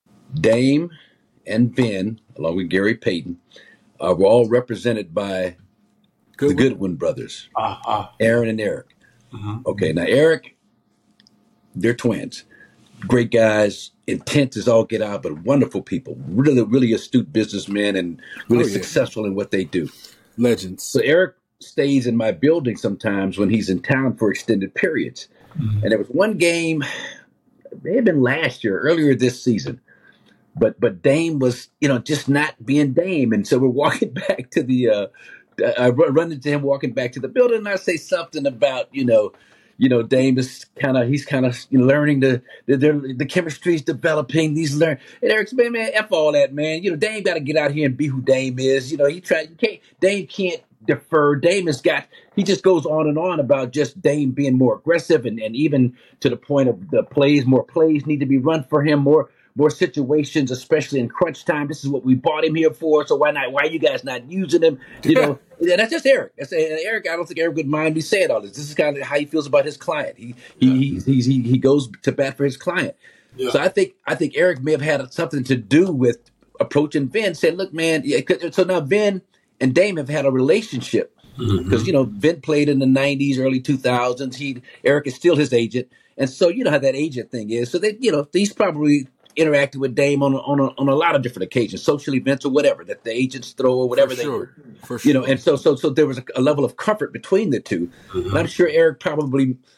Dame and Vin, along with Gary Payton, uh, were all represented by Good the one. Goodwin brothers, Ah, ah. Aaron and Eric. Mhm. Okay, now Eric, they're twins. Great guys, intense as all get out, but wonderful people. Really, really astute businessmen and really Oh, yeah. successful in what they do. Legends. So Eric stays in my building sometimes when he's in town for extended periods. And there was one game, it may have been last year, earlier this season, but but Dame was, you know, just not being Dame. And so we're walking back to the, uh, I run run into him walking back to the building, and I say something about, you know, you know, Dame is kind of, he's kind of learning the, the, the, the chemistry's developing. These learn. And Eric's, man, man, F all that, man. You know, Dame got to get out here and be who Dame is. You know, he tried, you can't, Dame can't defer. Dame has got, he just goes on and on about just Dame being more aggressive and, and even to the point of the plays, more plays need to be run for him, more, more situations, especially in crunch time. This is what we bought him here for. So why not, why are you guys not using him? You know, yeah, that's just Eric. That's, and Eric, I don't think Eric would mind me saying all this. This is kind of how he feels about his client. He, he, he, he, he goes to bat for his client. Yeah. So I think, I think Eric may have had something to do with approaching Vin, saying, look, man, yeah, 'cause- so now Vin and Dame have had a relationship because, you know, Vin played in the nineties, early two thousands. He, Eric is still his agent. And so, you know how that agent thing is. So they, you know, he's probably interacted with Dame on a, on a, on a lot of different occasions, social events or whatever that the agents throw or whatever For they sure. do. For sure. You know, and so so so there was a, a level of comfort between the two. And I'm sure Eric probably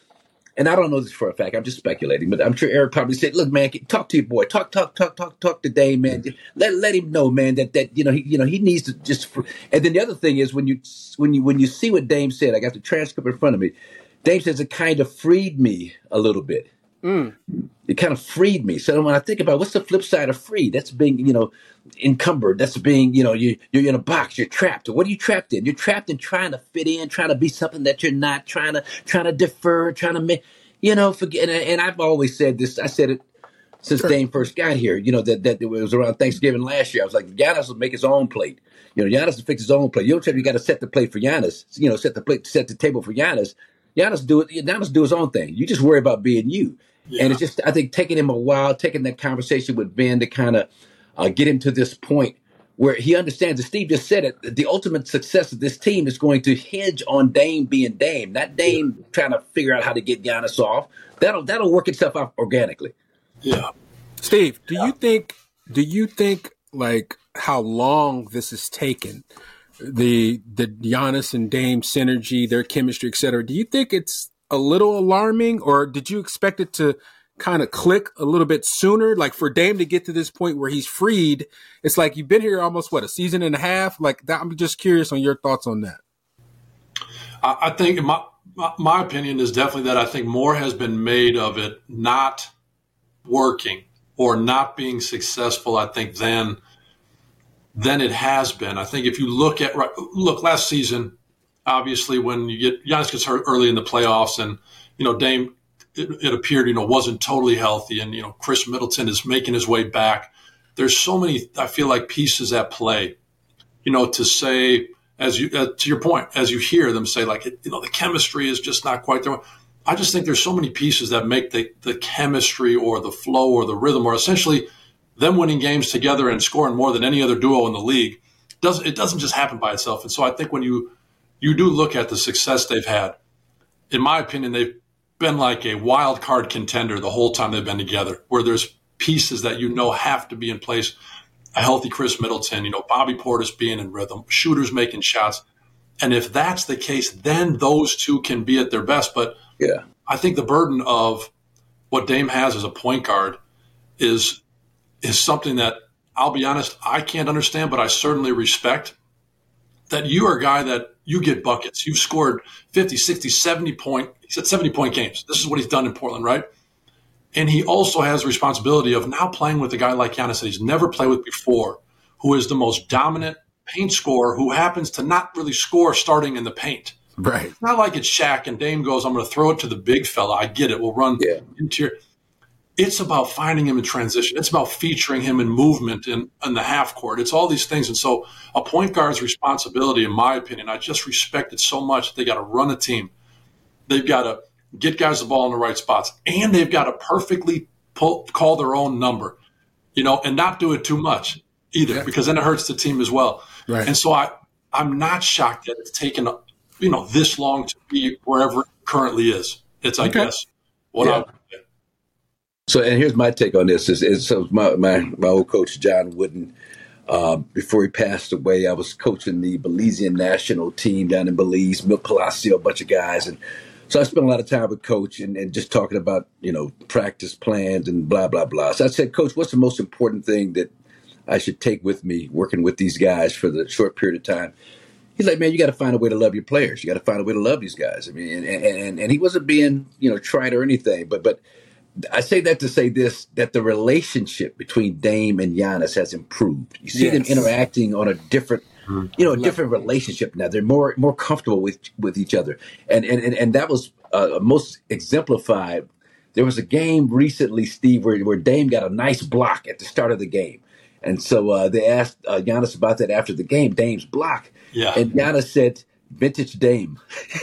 and I don't know this for a fact, I'm just speculating, but I'm sure Eric probably said, look, man, talk to your boy, talk, talk, talk, talk, talk to Dame, man. Let let him know, man, that that you know he you know he needs to just. And then the other thing is when you when you when you see what Dame said, I got the transcript in front of me. Dame says it kind of freed me a little bit. Mm. It kind of freed me. So when I think about what's the flip side of free, that's being, you know, encumbered. That's being, you know, you, you're in a box, you're trapped. What are you trapped in? You're trapped in trying to fit in, trying to be something that you're not, trying to, trying to defer, trying to make, you know, forget. And, and I've always said this. I said it since sure. Dame first got here, you know, that, that it was around Thanksgiving last year. I was like, Giannis will make his own plate. You know, Giannis will fix his own plate. You don't tell me you got to set the plate for Giannis, you know, set the plate, set the table for Giannis. Giannis do it. Giannis do his own thing. You just worry about being you. Yeah. And it's just, I think, taking him a while, taking that conversation with Ben to kind of uh, get him to this point where he understands, as Steve just said it, the ultimate success of this team is going to hinge on Dame being Dame, not Dame yeah. trying to figure out how to get Giannis off. That'll that'll work itself out organically. Yeah. Steve, do yeah. you think? Do you think like how long this has taken? The the Giannis and Dame synergy, their chemistry, et cetera. Do you think it's a little alarming, or did you expect it to kind of click a little bit sooner? Like for Dame to get to this point where he's freed, it's like you've been here almost, what, a season and a half? Like that, I'm just curious on your thoughts on that. I, I think my, my my opinion is definitely that I think more has been made of it not working or not being successful, I think, than than it has been. I think if you look at look last season, obviously when you get Giannis gets hurt early in the playoffs, and you know Dame, it, it appeared you know wasn't totally healthy, and you know Chris Middleton is making his way back. There's so many, I feel like, pieces at play. You know, to say as you uh, to your point, as you hear them say, like you know the chemistry is just not quite there. I just think there's so many pieces that make the the chemistry or the flow or the rhythm, or essentially them winning games together and scoring more than any other duo in the league. Doesn't it doesn't just happen by itself. And so I think when you you do look at the success they've had, in my opinion, they've been like a wild card contender the whole time they've been together, where there's pieces that you know have to be in place. A healthy Chris Middleton, you know, Bobby Portis being in rhythm, shooters making shots. And if that's the case, then those two can be at their best. But yeah, I think the burden of what Dame has as a point guard is is something that, I'll be honest, I can't understand, but I certainly respect. That you are a guy that you get buckets. You've scored fifty, sixty, seventy point, he's at seventy point games. This is what he's done in Portland, right? And he also has the responsibility of now playing with a guy like Giannis that he's never played with before, who is the most dominant paint scorer, who happens to not really score starting in the paint. Right. It's not like it's Shaq and Dame goes, I'm going to throw it to the big fella. I get it. We'll run yeah. interior. It's about finding him in transition. It's about featuring him in movement in, in the half court. It's all these things. And so a point guard's responsibility, in my opinion, I just respect it so much. They got to run a team. They've got to get guys the ball in the right spots. And they've got to perfectly pull, call their own number, you know, and not do it too much either, yeah. because then it hurts the team as well. Right. And so I, I'm not shocked that it's taken, you know, this long to be wherever it currently is. It's, I okay. guess, what yeah. I'm So, and here's my take on this: is, is so my, my my old coach John Wooden, uh, before he passed away, I was coaching the Belizean national team down in Belize, Milt Palacio, a bunch of guys, and so I spent a lot of time with Coach and, and just talking about you know practice plans and blah blah blah. So I said, Coach, what's the most important thing that I should take with me working with these guys for the short period of time? He's like, man, you got to find a way to love your players. You got to find a way to love these guys. I mean, and and, and he wasn't being you know trite or anything, but but. I say that to say this, that the relationship between Dame and Giannis has improved. You see yes. them interacting on a different, you know, a different relationship now. They're more more comfortable with with each other. And and, and, and that was uh, most exemplified. There was a game recently, Steve, where, where Dame got a nice block at the start of the game. And so uh, they asked uh, Giannis about that after the game, Dame's block. Yeah. And Giannis said, vintage Dame.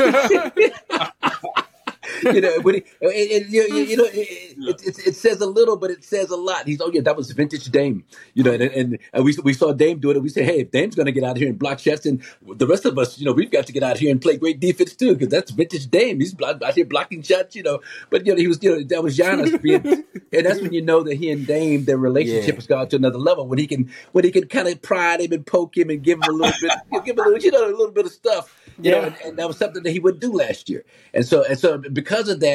You know, when he, it, it, you, you know, it, it, it, it says a little, but it says a lot. He's, oh yeah, that was vintage Dame. You know, and, and, and we we saw Dame do it, and we said, hey, if Dame's going to get out here and block shots, and the rest of us, you know, we've got to get out here and play great defense too, because that's vintage Dame. He's out here blocking shots, you know. But you know, he was, you know, that was Giannis, being, and that's when you know that he and Dame, their relationship yeah. has gone to another level. When he can, when he can kind of prod him and poke him and give him a little bit, give him a little, you know, a little bit of stuff. You yeah. know, and, and that was something that he wouldn't do last year. And so, and so, because of that,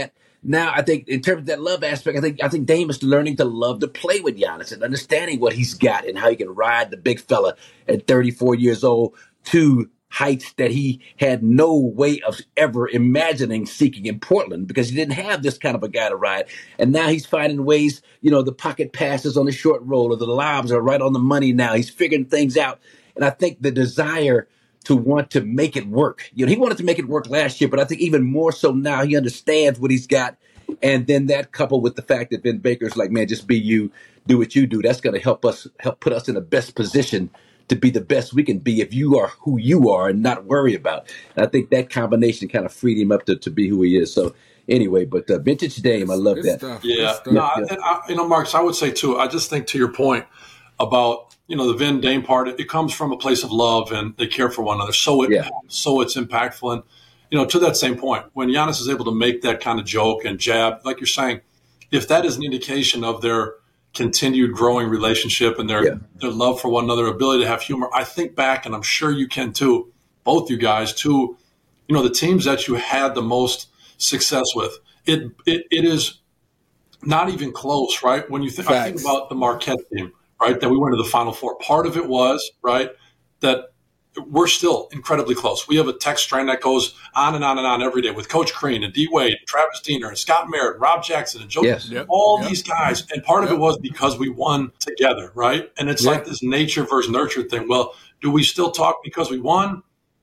now I think in terms of that love aspect, I think I think Dame is learning to love to play with Giannis and understanding what he's got and how he can ride the big fella at thirty-four years old to heights that he had no way of ever imagining seeking in Portland because he didn't have this kind of a guy to ride. And now he's finding ways, you know, the pocket passes on the short roll or the lobs are right on the money now. He's figuring things out. And I think the desire to want to make it work. You know, he wanted to make it work last year, but I think even more so now he understands what he's got. And then that coupled with the fact that Ben Baker's like, man, just be you, do what you do. That's going to help us, help put us in the best position to be the best we can be if you are who you are and not worry about. And I think that combination kind of freed him up to, to be who he is. So anyway, but uh, vintage Dame, I love that. Stuff. Yeah. Stuff. No, Yeah. And I, you know, Marcus, I would say too, I just think to your point about, you know, the Vin Dame part, it, it comes from a place of love and they care for one another. So it, Yeah. so it's impactful. And, you know, to that same point, when Giannis is able to make that kind of joke and jab, like you're saying, if that is an indication of their continued growing relationship and their, Yeah. their love for one another, ability to have humor, I think back, and I'm sure you can too, both you guys, to, you know, the teams that you had the most success with. It it, it is not even close, right? When you think, I think Facts. about the Marquette team, right, that we went to the Final Four. Part of it was, right, that we're still incredibly close. We have a text string that goes on and on and on every day with Coach Crean and D. Wade, and Travis Diener, and Scott Merritt, and Rob Jackson, and Joe, Yes. Yep. all Yep. these guys. And part of it was because we won together, right? And it's Yeah. like this nature versus nurture thing. Well, do we still talk because we won?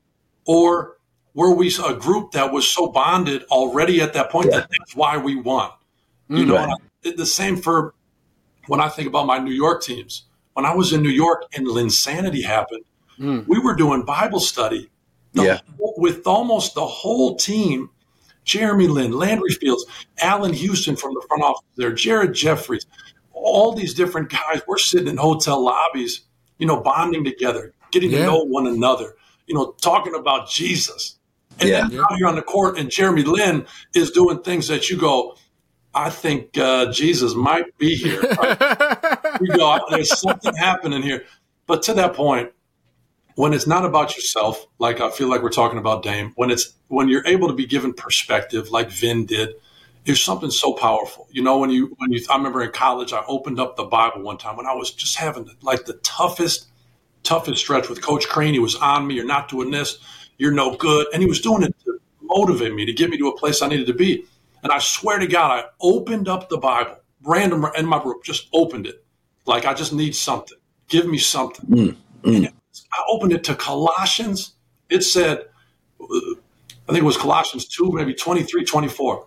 Or were we a group that was so bonded already at that point Yeah. that that's why we won? You know, Right. and I- the same for when I think about my New York teams. When I was in New York and Linsanity happened, Mm. we were doing Bible study the Yeah. whole- with almost the whole team. Jeremy Lin, Landry Fields, Allen Houston from the front office there, Jared Jeffries, all these different guys. We're sitting in hotel lobbies, you know, bonding together, getting Yeah. to know one another, you know, talking about Jesus. And Yeah. then out here on the court, and Jeremy Lin is doing things that you go, I think uh, Jesus might be here. You go, there's something happening here. But to that point, when it's not about yourself, like I feel like we're talking about Dame, when it's when you're able to be given perspective, like Vin did, there's something so powerful. You know, when you when you, I remember in college, I opened up the Bible one time when I was just having like the toughest, toughest stretch with Coach Crean. He was on me. You're not doing this. You're no good, and he was doing it to motivate me to get me to a place I needed to be. And I swear to God, I opened up the Bible, random in my room, just opened it, like I just need something. Give me something. Mm, mm. I opened it to Colossians. It said, I think it was Colossians two, maybe twenty-three, twenty-four.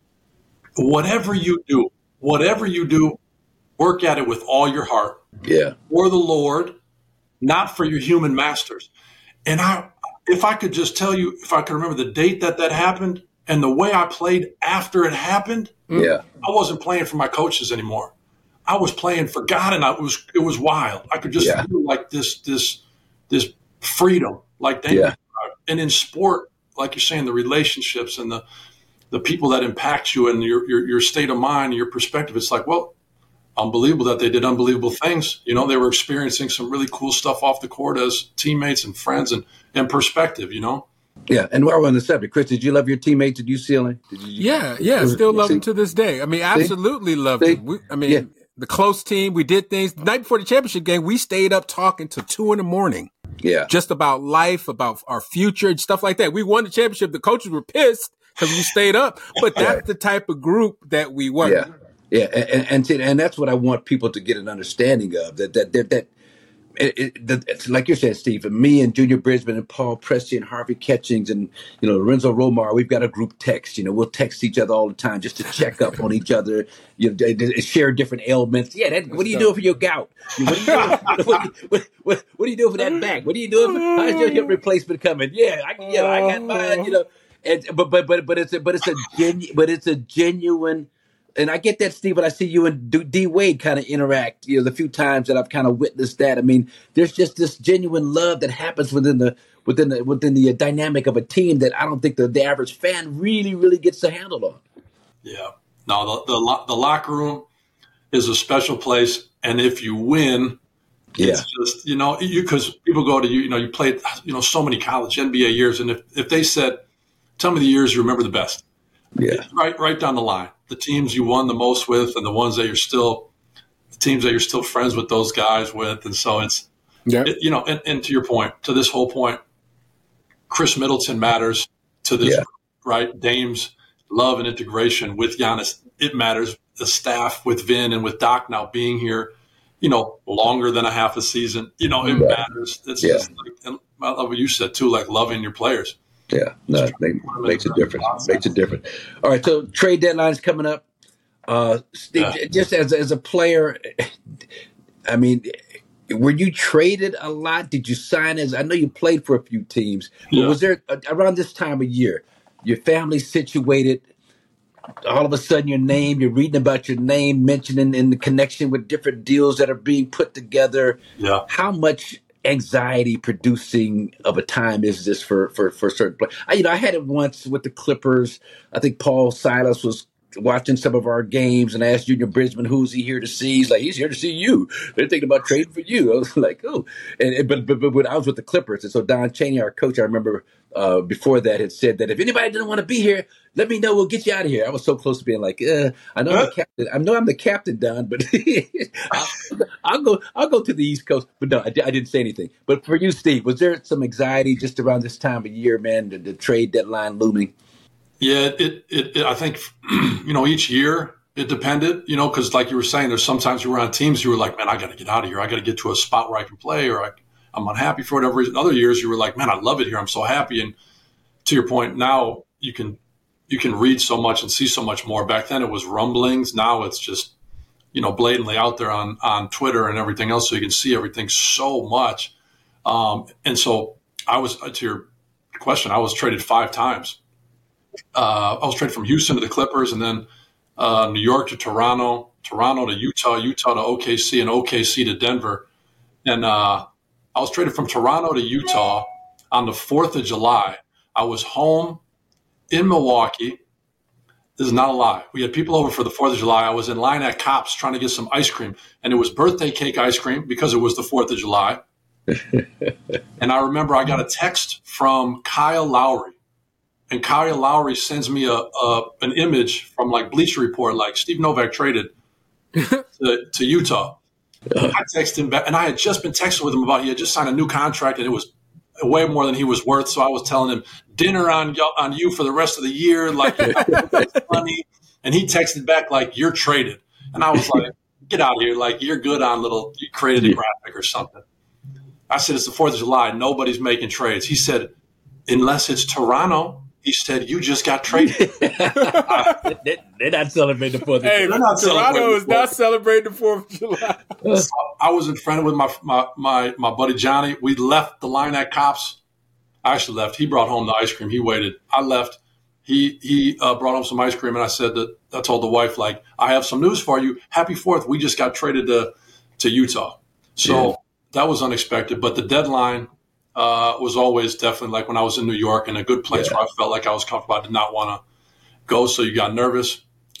Whatever you do, whatever you do, work at it with all your heart Yeah. for the Lord, not for your human masters. And I, if I could just tell you, if I could remember the date that that happened and the way I played after it happened, Yeah. I wasn't playing for my coaches anymore. I was playing for God, and I was it was wild. I could just Yeah. feel like this this this freedom, like they Yeah. and in sport, like you're saying, the relationships and the the people that impact you and your your, your state of mind and your perspective. It's like, well, unbelievable that they did unbelievable things. You know, they were experiencing some really cool stuff off the court as teammates and friends and and perspective. You know. Yeah. And while we're on the subject, Chris, did you love your teammates at U C L A? Did you, Yeah, yeah, still love See? them to this day. I mean, absolutely love See? them. We, I mean, Yeah. the close team, we did things. The night before the championship game, we stayed up talking till two in the morning, Yeah. just about life, about our future and stuff like that. We won the championship. The coaches were pissed because we stayed up, but that's the type of group that we were. Yeah. Yeah. And, and, and, see, and that's what I want people to get an understanding of, that, that, that, that it, it, that it's like you said, Steve, and me and Junior Brisbane and Paul Presti and Harvey Catchings and, you know, Lorenzo Romar, we've got a group text. You know, we'll text each other all the time just to check up on each other, you know, they- they share different ailments. Yeah, that, what are you doing for your gout? What are you doing, what, what, what, what are you doing for that back? What are you doing for, how's your hip replacement coming? Yeah, I, yeah, I got mine, you know. And, but, but, but, but it's a, but it's a genu, but it's a genuine, and I get that, Steve, but I see you and D, D Wade kind of interact, you know, the few times that I've kind of witnessed that. I mean, there's just this genuine love that happens within the, within the, within the dynamic of a team that I don't think the, the average fan really, really gets a handle on. Yeah. No, the, the lo- the locker room is a special place, and if you win, Yeah. it's just, you know, you because people go to you, you know, you played, you know, so many college N B A years, and if if they said, tell me the years you remember the best, Yeah. Right, right down the line. The teams you won the most with, and the ones that you're still, the teams that you're still friends with those guys with, and so it's, yeah, it, you know, and, and to your point, to this whole point, Chris Middleton matters to this, Yeah. right? Dame's love and integration with Giannis, it matters. The staff with Vin and with Doc now being here, you know, longer than a half a season, you know, it Right. matters. It's Yeah. just like, and I love what you said too, like loving your players. Yeah, no, it make, makes a difference. Makes a difference. All right, so trade deadline is coming up. Uh, Steve, Yeah. just as as a player, I mean, were you traded a lot? Did you sign as? I know you played for a few teams, but Yeah. was there uh, around this time of year, your family situated? All of a sudden, your name, you're reading about your name, mentioning in the connection with different deals that are being put together. Yeah. How much anxiety producing of a time is this for for for certain players? I, you know, I had it once with the Clippers. I think Paul Silas was watching some of our games and asked Junior Bridgman, "Who's he here to see?" He's like, "He's here to see you. They're thinking about trading for you." I was like, "Oh," and, and but, but but when I was with the Clippers, and so Don Chaney, our coach, I remember uh, before that had said that if anybody didn't want to be here, let me know. We'll get you out of here. I was so close to being like, uh, I know I'm the captain. I know I'm the captain, Don, but I'll, I'll go. I'll go to the East Coast. But no, I, I didn't say anything. But for you, Steve, was there some anxiety just around this time of year, man? The, the trade deadline looming. Yeah, it, it, it I think, you know, each year it depended, you know, because like you were saying, there's sometimes you were on teams you were like, man, I got to get out of here. I got to get to a spot where I can play, or I, I'm unhappy for whatever reason. Other years you were like, man, I love it here. I'm so happy. And to your point, now you can you can read so much and see so much more. Back then it was rumblings. Now it's just, you know, blatantly out there on, on Twitter and everything else. So you can see everything so much. Um, and so I was, to your question, I was traded five times. Uh, I was traded from Houston to the Clippers, and then uh, New York to Toronto, Toronto to Utah, Utah to O K C, and O K C to Denver. And uh, I was traded from Toronto to Utah on the fourth of July. I was home in Milwaukee. This is not a lie. We had people over for the fourth of July. I was in line at Cops trying to get some ice cream, and it was birthday cake ice cream because it was the fourth of July. And I remember I got a text from Kyle Lowry. And Kyle Lowry sends me a, a an image from like Bleacher Report, like Steve Novak traded to, to Utah. And I texted him back, and I had just been texting with him about he had just signed a new contract, and it was way more than he was worth. So I was telling him dinner on on you for the rest of the year, like money. And he texted back like, "You're traded," and I was like, "Get out of here! Like you're good on little. You created a graphic or something." I said, "It's the fourth of July. Nobody's making trades." He said, "Unless it's Toronto." He said, "You just got traded." I, They're not celebrating the fourth of Hey, July. not Toronto celebrating is not celebrating the fourth of July. So I was in front with my, my my my buddy Johnny. We left the line at Cops. I actually left. He brought home the ice cream. He waited. I left. He he uh, brought home some ice cream, and I said that I told the wife, like, I have some news for you. Happy Fourth. We just got traded to to Utah. So Yeah. that was unexpected. But the deadline uh, was always definitely like when I was in New York in a good place Yeah. where I felt like I was comfortable. I did not want to go, so you got nervous.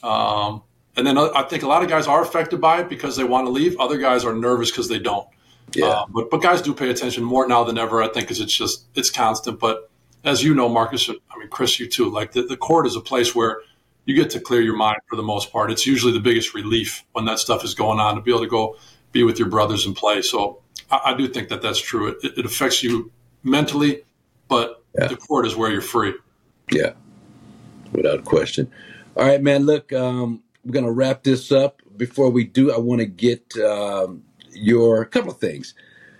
Um, and then I think a lot of guys are affected by it because they want to leave. Other guys are nervous because they don't. Yeah. Uh, but but guys do pay attention more now than ever, I think, because it's just it's constant. But as you know, Marcus, I mean, Chris, you too, like the, the court is a place where you get to clear your mind for the most part. It's usually the biggest relief when that stuff is going on, to be able to go be with your brothers and play. So I, I do think that that's true. It, it affects you mentally, but Yeah. the court is where you're free. Yeah, without question. All right, man, look, um, we're going to wrap this up. Before we do, I want to get um, your couple of things.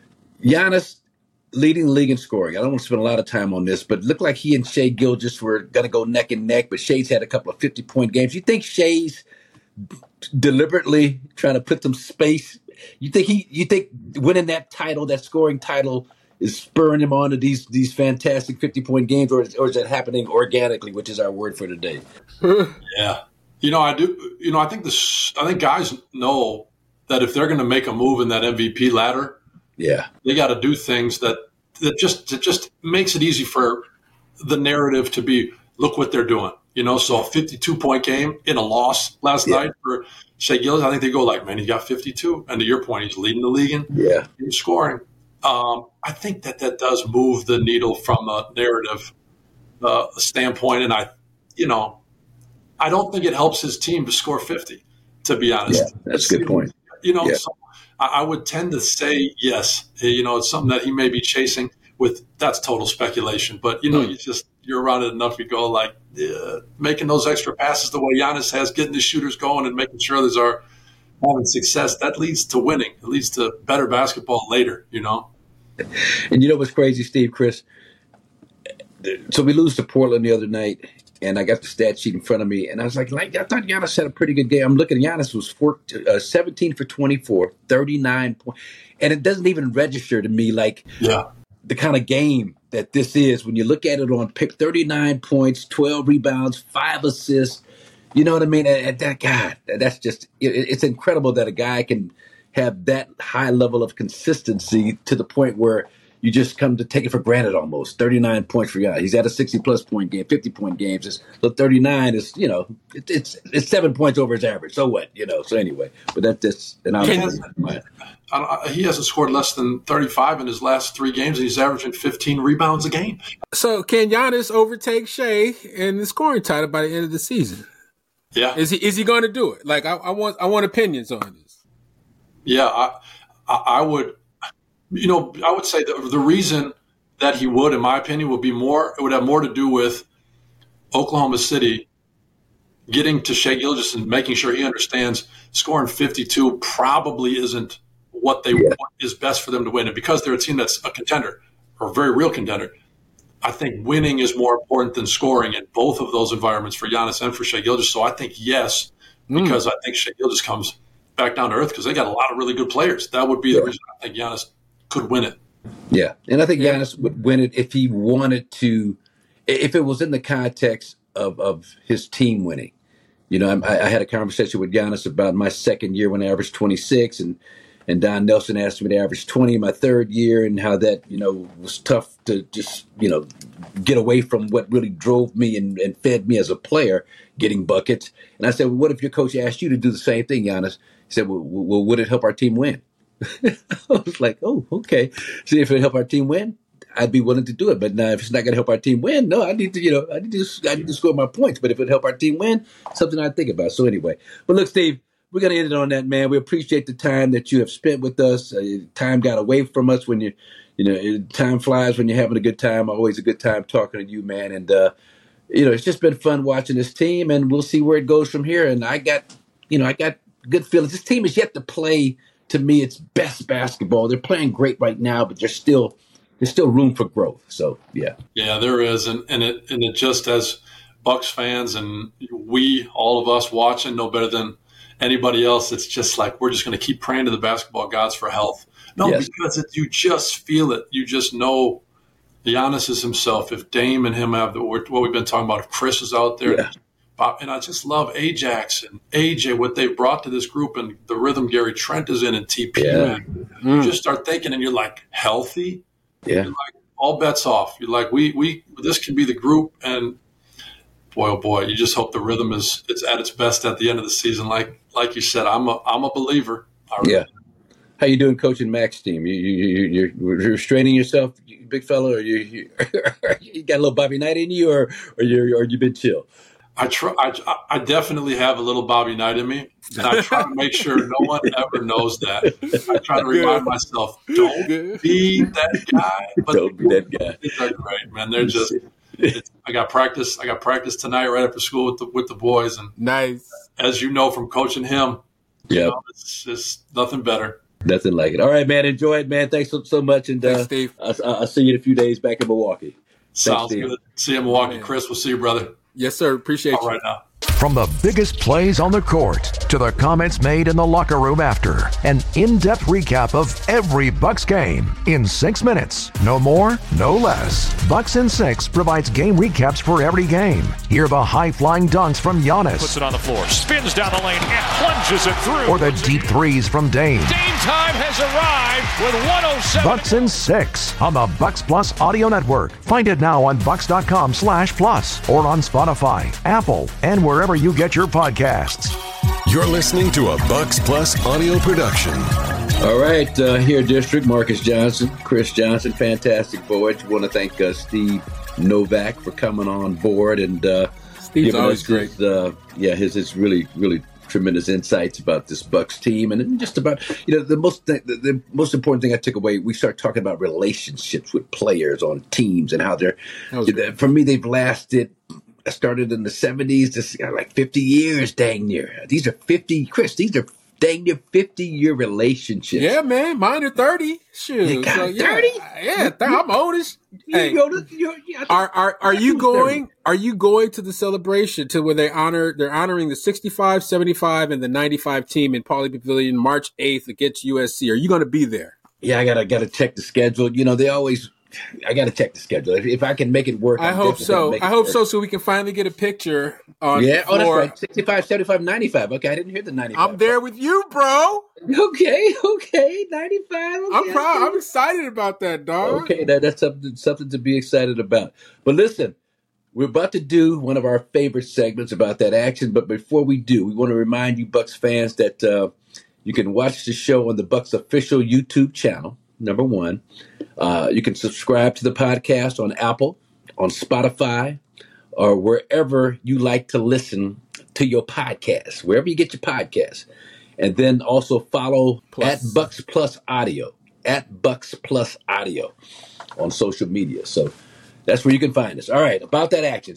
Giannis leading the league in scoring. I don't want to spend a lot of time on this, but it looked like he and Shai Gilgeous were going to go neck and neck, but Shai's had a couple of fifty-point games. You think Shai's deliberately trying to put some space? You think he? You think winning that title, that scoring title, is spurring him on to these these fantastic fifty-point games, or is, or is that happening organically, which is our word for today? Yeah. You know, I do. You know, I think this. I think guys know that if they're going to make a move in that M V P ladder, Yeah, they got to do things that that just that just makes it easy for the narrative to be, look what they're doing. You know, so a fifty-two point game in a loss last Yeah. night for Shai Gilgeous, I think they go like, man, he got fifty-two. And to your point, he's leading the league in, yeah, in scoring. Um, I think that that does move the needle from a narrative uh, standpoint. And I, you know, I don't think it helps his team to score fifty, to be honest. Yeah, that's a good point. You know, Yeah. so I, I would tend to say yes. You know, it's something that he may be chasing with. That's total speculation. But, you know, mm. you just you're around it enough, you go like uh, making those extra passes the way Giannis has, getting the shooters going and making sure others are having success. That leads to winning. It leads to better basketball later, you know. And you know what's crazy, Steve, Chris? So we lose to Portland the other night, and I got the stat sheet in front of me, and I was like, like I thought Giannis had a pretty good game. I'm looking at Giannis was four, uh, seventeen for twenty-four, thirty-nine points, and it doesn't even register to me like yeah. the kind of game that this is when you look at it on pick. thirty-nine points, twelve rebounds, five assists. You know what I mean? And, and that God, that's just it, it's incredible that a guy can have that high level of consistency to the point where you just come to take it for granted almost. thirty-nine points for Giannis. He's had a sixty-plus point game, fifty-point games. So thirty-nine is, you know, it, it's it's seven points over his average. So what? You know, so anyway. But that's just – and he, hasn't, he hasn't scored less than thirty-five in his last three games, and he's averaging fifteen rebounds a game. So can Giannis overtake Shea in the scoring title by the end of the season? Yeah. Is he is he going to do it? Like, I, I want I want opinions on this. Yeah, I, I, I would – You know, I would say the, the reason that he would, in my opinion, would be more. It would have more to do with Oklahoma City getting to Shai Gilgeous and making sure he understands scoring fifty-two probably isn't what they yeah. want is best for them to win. And because they're a team that's a contender or a very real contender, I think winning is more important than scoring in both of those environments for Giannis and for Shai Gilgeous. So I think yes, mm. because I think Shai Gilgeous comes back down to earth because they got a lot of really good players. That would be yeah. the reason I think Giannis could win it. Yeah, and I think Giannis would win it if he wanted to, if it was in the context of, of his team winning. You know, I, I had a conversation with Giannis about my second year when I averaged twenty-six, and and Don Nelson asked me to average twenty in my third year, and how that, you know, was tough to just, you know, get away from what really drove me and, and fed me as a player, getting buckets. And I said, well, what if your coach asked you to do the same thing, Giannis? He said, well, well would it help our team win? I was like, oh, okay. See, if it help our team win, I'd be willing to do it. But now, if it's not going to help our team win, no, I need to, you know, I need to, I need to score my points. But if it help our team win, something I think about. So anyway, but look, Steve, we're going to end it on that, man. We appreciate the time that you have spent with us. Uh, time got away from us when you, you know, time flies when you're having a good time. Always a good time talking to you, man. And uh, you know, it's just been fun watching this team, and we'll see where it goes from here. And I got, you know, I got good feelings. This team is yet to play. To me, it's best basketball. They're playing great right now, but there's still there's still room for growth. So yeah, yeah, there is, and and it and it just as Bucks fans and we, all of us watching, know better than anybody else. It's just like we're just going to keep praying to the basketball gods for health. No, yes. because it, you just feel it. You just know Giannis is himself. If Dame and him have the, what we've been talking about, if Chris is out there. Yeah. And I just love Ajax and A J, what they've brought to this group, and the rhythm Gary Trent is in, and T P. Yeah. Mm. You just start thinking, and you're like, healthy? Yeah. You're like, all bets off. You're like, we we this can be the group, and boy, oh boy, you just hope the rhythm is it's at its best at the end of the season. Like like you said, I'm a I'm a believer. Really yeah. How you doing coaching Mac's team? You you you you're, you're restraining yourself, big fella, or you you, you got a little Bobby Knight in you, or or you or you been chill? I try. I, I definitely have a little Bobby Knight in me, and I try to make sure no one ever knows that. I try to remind myself, don't be that guy. But don't be that guy. They're great, man. They're just. It's, I got practice. I got practice tonight right after school with the with the boys, and nice. As you know from coaching him, yeah, you know, it's just nothing better. Nothing like it. All right, man. Enjoy it, man. Thanks so, so much, and Thanks, uh, Steve. I'll, I'll see you in a few days back in Milwaukee. Sounds Thanks, good. See you in Milwaukee, Chris. We'll see you, brother. Yes, sir. Appreciate All you. right now. From the biggest plays on the court to the comments made in the locker room after, an in-depth recap of every Bucks game in six minutes. No more, no less. Bucks in Six provides game recaps for every game. Hear the high-flying dunks from Giannis. Puts it on the floor, spins down the lane, and plunges it through. Or the deep threes from Dame. Dame time has arrived with one oh seven. Bucks in Six on the Bucks Plus Audio Network. Find it now on bucks.com slash plus or on Spotify, Apple, and wherever you get your podcasts. You're listening to a Bucks Plus audio production. All right, uh, here, District, Marcus Johnson, Chris Johnson, fantastic boys. We want to thank uh, Steve Novak for coming on board, and uh, Steve's always great. His, uh, yeah, his his really really tremendous insights about this Bucks team, and just about you know the most th- the, the most important thing I took away. We start talking about relationships with players on teams and how they're. For me, they've lasted. I started in the seventies. This like fifty years, dang near. These are fifty, Chris. These are dang near fifty year relationships. Yeah, man. Mine are thirty. Shoot, so, yeah, thirty. Yeah, th- I'm oldest. Hey, you're, you're, you're, are are are you going? Are you going to the celebration to where they honor? They're honoring the sixty-five, seventy-five, and the ninety-five team in Pauley Pavilion March eighth against U S C. Are you going to be there? Yeah, I gotta gotta check the schedule. You know, they always. I got to check the schedule. If, if I can make it work, I I'm hope so. I hope work. so, so we can finally get a picture on yeah. the floor. Oh, that's right. sixty-five, seventy-five, ninety-five. Okay, I didn't hear the ninety-five. I'm there with you, bro. Okay, okay, ninety-five. Okay, I'm proud. I'm excited about that, dog. Okay, that, that's something, something to be excited about. But listen, we're about to do one of our favorite segments about that action. But before we do, we want to remind you, Bucks fans, that uh, you can watch the show on the Bucks official YouTube channel, number one. Uh, you can subscribe to the podcast on Apple, on Spotify, or wherever you like to listen to your podcast, wherever you get your podcasts. And then also follow Plus. at Bucks Plus Audio, at Bucks Plus Audio on social media. So that's where you can find us. All right, about that action.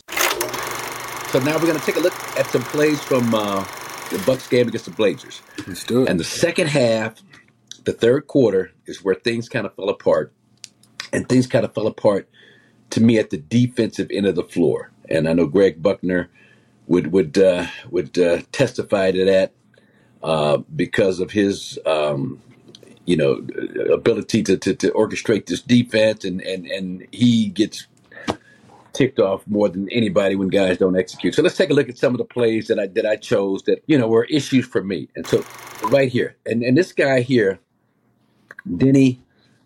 So now we're going to take a look at some plays from uh, the Bucks game against the Blazers. Let's do it. And the second half, the third quarter, is where things kind of fell apart. And things kind of fell apart to me at the defensive end of the floor. And I know Greg Buckner would would uh, would uh, testify to that uh, because of his um, you know ability to, to to orchestrate this defense, and and and he gets ticked off more than anybody when guys don't execute. So let's take a look at some of the plays that I that I chose that you know were issues for me. And so right here, and and this guy here, Denny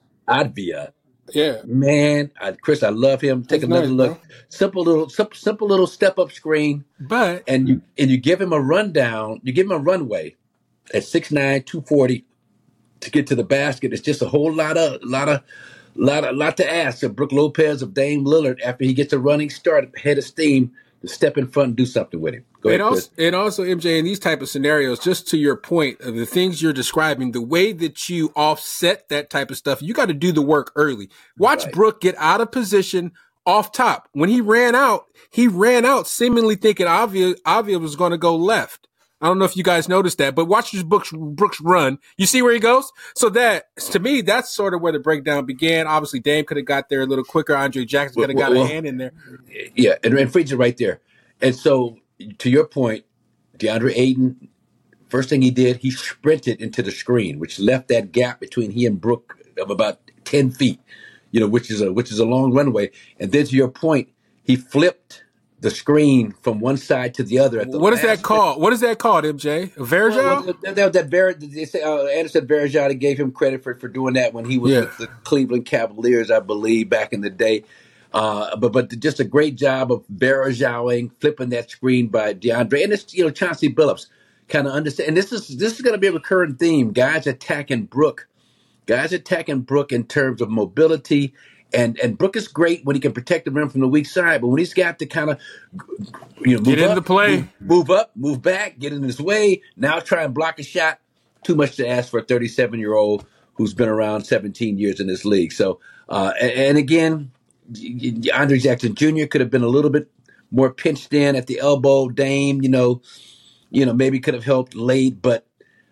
Advia. Yeah, man, I, Chris, I love him. Take That's another nice, look. Bro. Simple little, simple, simple little step up screen. But and you and you give him a rundown. You give him a runway at six nine, two forty to get to the basket. It's just a whole lot of, lot of, lot of, lot to ask of Brook Lopez, of Dame Lillard after he gets a running start, head of steam, to step in front and do something with him. Go ahead, and also, Chris. and also, M J, in these type of scenarios, just to your point of the things you're describing, the way that you offset that type of stuff, you got to do the work early. Watch right. Brook get out of position off top. When he ran out, he ran out seemingly thinking Avia, Avia was going to go left. I don't know if you guys noticed that, but watch this Brooks, Brooks run. You see where he goes? So that, to me, that's sort of where the breakdown began. Obviously, Dame could have got there a little quicker. Andre Jackson could have got well, a hand in there. Yeah, and, and Freed's right there. And so, to your point, DeAndre Ayton, first thing he did, he sprinted into the screen, which left that gap between he and Brook of about ten feet, you know, which is a which is a long runway. And then to your point, he flipped the screen from one side to the other. At the what is that called? What is that called, M J? Varejao? Well, that, that, that Var- they say, uh, Anderson Varejao gave him credit for, for doing that when he was yeah. with the Cleveland Cavaliers, I believe, back in the day. Uh, but but just a great job of Varejaoing, flipping that screen by DeAndre. And it's, you know, Chauncey Billups kind of understand. And this is this is going to be a recurring theme. Guys attacking Brook. Guys attacking Brook in terms of mobility. And and Brook is great when he can protect the rim from the weak side, but when he's got to kind of you know move get into up, the play, move, move up, move back, get in his way. Now try and block a shot. Too much to ask for a thirty-seven year old who's been around seventeen years in this league. So uh, and, and again, Andre Jackson Junior could have been a little bit more pinched in at the elbow. Dame, you know, you know maybe could have helped late, but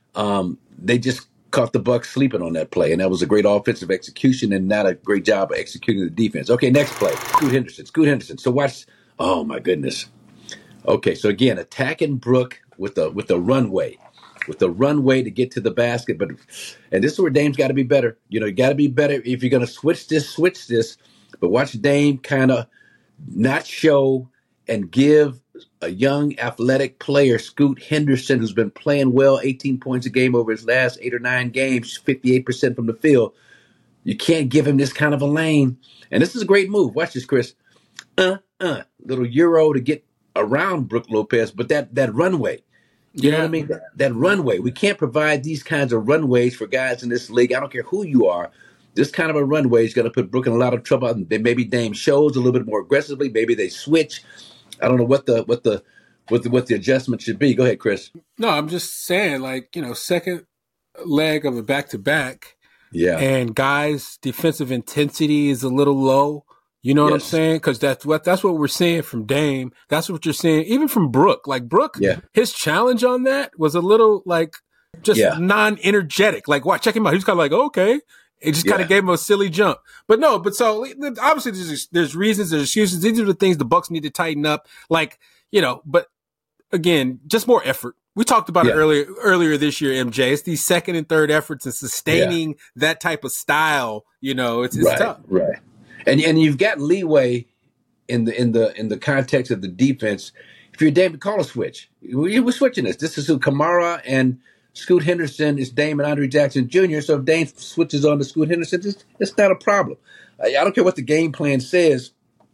um, they just caught the Bucks sleeping on that play, and that was a great offensive execution and not a great job of executing the defense. Okay, next play, Scoot Henderson. Scoot Henderson. So watch. Oh my goodness. Okay, so again, attacking Brook with the with the runway, with the runway to get to the basket. But and this is where Dame's got to be better. You know, you got to be better if you're going to switch this, switch this. But watch Dame kind of not show and give a young athletic player, Scoot Henderson, who's been playing well, eighteen points a game over his last eight or nine games, fifty-eight percent from the field. You can't give him this kind of a lane. And this is a great move. Watch this, Chris. Uh, uh, little Euro to get around Brook Lopez, but that, that runway, you yeah. know what I mean? That, that runway. We can't provide these kinds of runways for guys in this league. I don't care who you are. This kind of a runway is going to put Brook in a lot of trouble. Maybe Dame shows a little bit more aggressively. Maybe they switch. I don't know what the what the what the what the adjustment should be. Go ahead, Chris. No, I'm just saying, like, you know, second leg of a back to back. Yeah. And guys' defensive intensity is a little low. You know what yes. I'm saying? Because that's what that's what we're seeing from Dame. That's what you're seeing, even from Brook. Like Brook, yeah. his challenge on that was a little like just yeah. non-energetic. Like, watch, check him out. He's kind of like, okay. It just kind of yeah. gave him a silly jump. But no, but so obviously there's, there's reasons, there's excuses. These are the things the Bucks need to tighten up. Like, you know, but again, just more effort. We talked about yeah. it earlier earlier this year, M J. It's these second and third efforts and sustaining yeah. that type of style. You know, it's, it's right, tough. Right. And and you've got leeway in the in the in the context of the defense. If you're Dame, call a switch. We're switching this. This is who Kamara and Scoot Henderson is Dame and Andre Jackson Junior So if Dame switches on to Scoot Henderson, it's, it's not a problem. I, I don't care what the game plan says.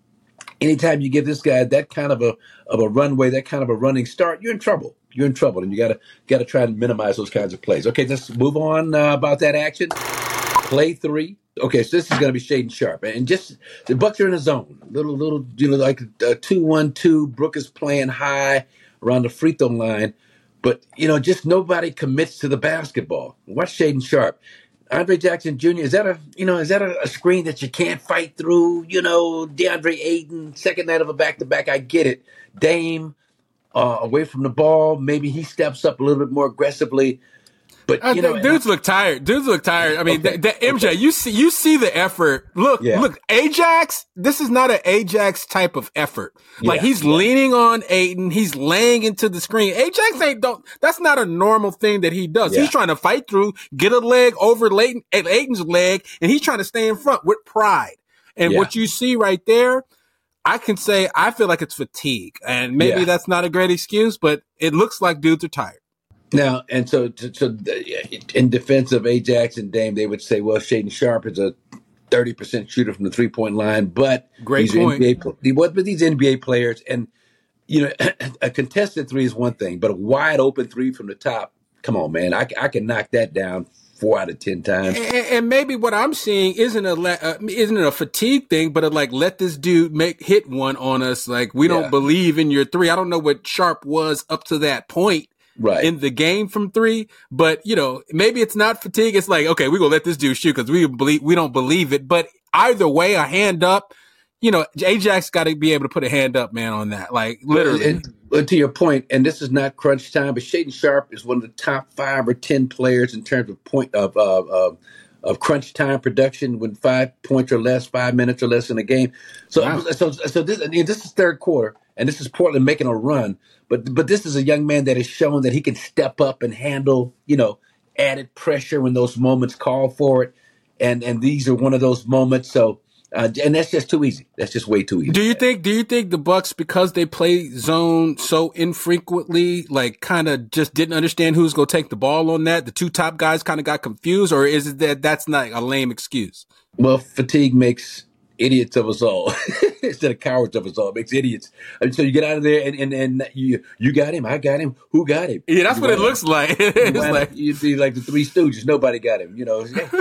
Anytime you give this guy that kind of a of a runway, that kind of a running start, you're in trouble. You're in trouble, and you gotta gotta try to minimize those kinds of plays. Okay, let's move on uh, about that action. Play three. Okay, so this is going to be Shaedon Sharpe, and just the Bucks are in a zone, little little you know like a two one two. Brook is playing high around the free throw line, but you know just nobody commits to the basketball. Watch Shaedon Sharpe. Andre Jackson Junior Is that a you know is that a, a screen that you can't fight through? You know, DeAndre Ayton, second night of a back to back. I get it. Dame uh, away from the ball. Maybe he steps up a little bit more aggressively. But you know, dudes look tired. Dudes look tired. I mean, okay, the, the M J, okay. you see, you see the effort. Look, yeah. look, Ajax. This is not an Ajax type of effort. Like yeah, he's yeah. leaning on Ayton. He's laying into the screen. Ajax ain't don't. That's not a normal thing that he does. Yeah. He's trying to fight through, get a leg over Ayton, Ayton's leg, and he's trying to stay in front with pride. And yeah. what you see right there, I can say I feel like it's fatigue, and maybe yeah. that's not a great excuse, but it looks like dudes are tired. Now, and so, so in defense of Ajax and Dame, they would say, well, Shaedon Sharpe is a thirty percent shooter from the three-point line, but Great these point. N B A, what but these N B A players, and, you know, a contested three is one thing, but a wide open three from the top, come on, man, I, I can knock that down four out of ten times. And, and maybe what I'm seeing isn't a uh, isn't a fatigue thing, but a, like, let this dude make hit one on us. Like, we don't yeah. believe in your three. I don't know what Sharpe was up to that point. Right. In the game from three, but you know, maybe it's not fatigue. It's like, okay, we're gonna let this dude shoot because we believe we don't believe it. But either way, a hand up, you know, Ajax got to be able to put a hand up, man, on that. Like literally. And, and to your point, and this is not crunch time, but Shaedon Sharpe is one of the top five or ten players in terms of point of uh, of, of crunch time production with five points or less, five minutes or less in a game. So, wow. so, so this, I mean, this is third quarter. And this is Portland making a run, but but this is a young man that has shown that he can step up and handle, you know, added pressure when those moments call for it, and and these are one of those moments. So, uh, and that's just too easy. That's just way too easy. Do you think? Do you think the Bucks, because they play zone so infrequently, like kind of just didn't understand who's going to take the ball on that? The two top guys kind of got confused, or is it that that's not a lame excuse? Well, fatigue makes idiots of us all instead of cowards of us all. It makes idiots. And so you get out of there and, and, and you you got him, I got him, who got him? Yeah, that's you what it looks like. It's like you see like the Three Stooges, nobody got him, you know.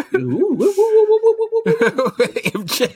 M J.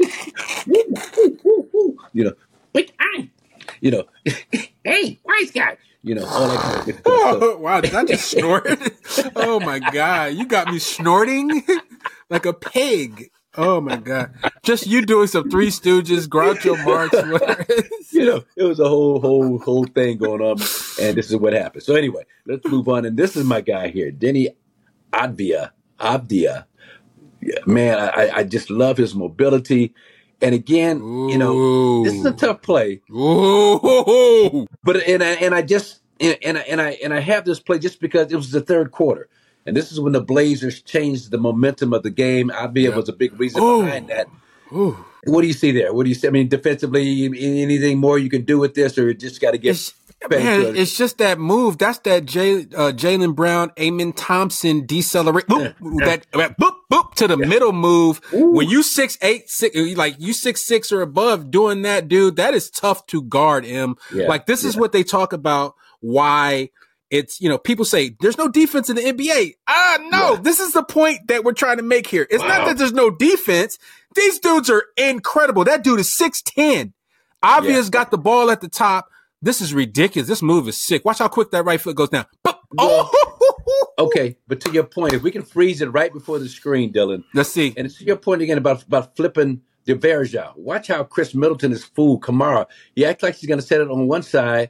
You know, but I you know, hey, wise guy. You know, all that kind of different oh, stuff. Wow, did I just snort? Oh my God. You got me snorting like a pig. Oh my God! Just you doing some Three Stooges, Groucho Marx, whatever. You know, it was a whole, whole, whole thing going on, and this is what happened. So anyway, let's move on. And this is my guy here, Deni Avdija. Avdija, yeah, man, I, I just love his mobility. And again, Ooh. you know, this is a tough play. Ooh. But and I and I just and I and I and I have this play just because it was the third quarter. And this is when the Blazers changed the momentum of the game. Avdija yep. was a big reason Ooh. behind that. Ooh. What do you see there? What do you see? I mean, defensively, anything more you can do with this, or just got to get? It's, man, it's just that move. That's that Jay, uh, Jaylen Brown, Amen Thompson decelerate. Boop, that boop boop to the yeah. middle move. Ooh. When you six eight six, like you six six or above, doing that, dude, that is tough to guard. Him yeah. like this yeah. is what they talk about. Why? It's, you know, people say there's no defense in the N B A. Ah, no, yeah. this is the point that we're trying to make here. It's wow. not that there's no defense. These dudes are incredible. That dude is six ten. Obvious Yeah. got the ball at the top. This is ridiculous. This move is sick. Watch how quick that right foot goes down. Oh, Okay, but to your point, if we can freeze it right before the screen, Dylan. Let's see. And to your point again about about flipping the Verja. Watch how Chris Middleton is fooled Kamara. He acts like he's going to set it on one side,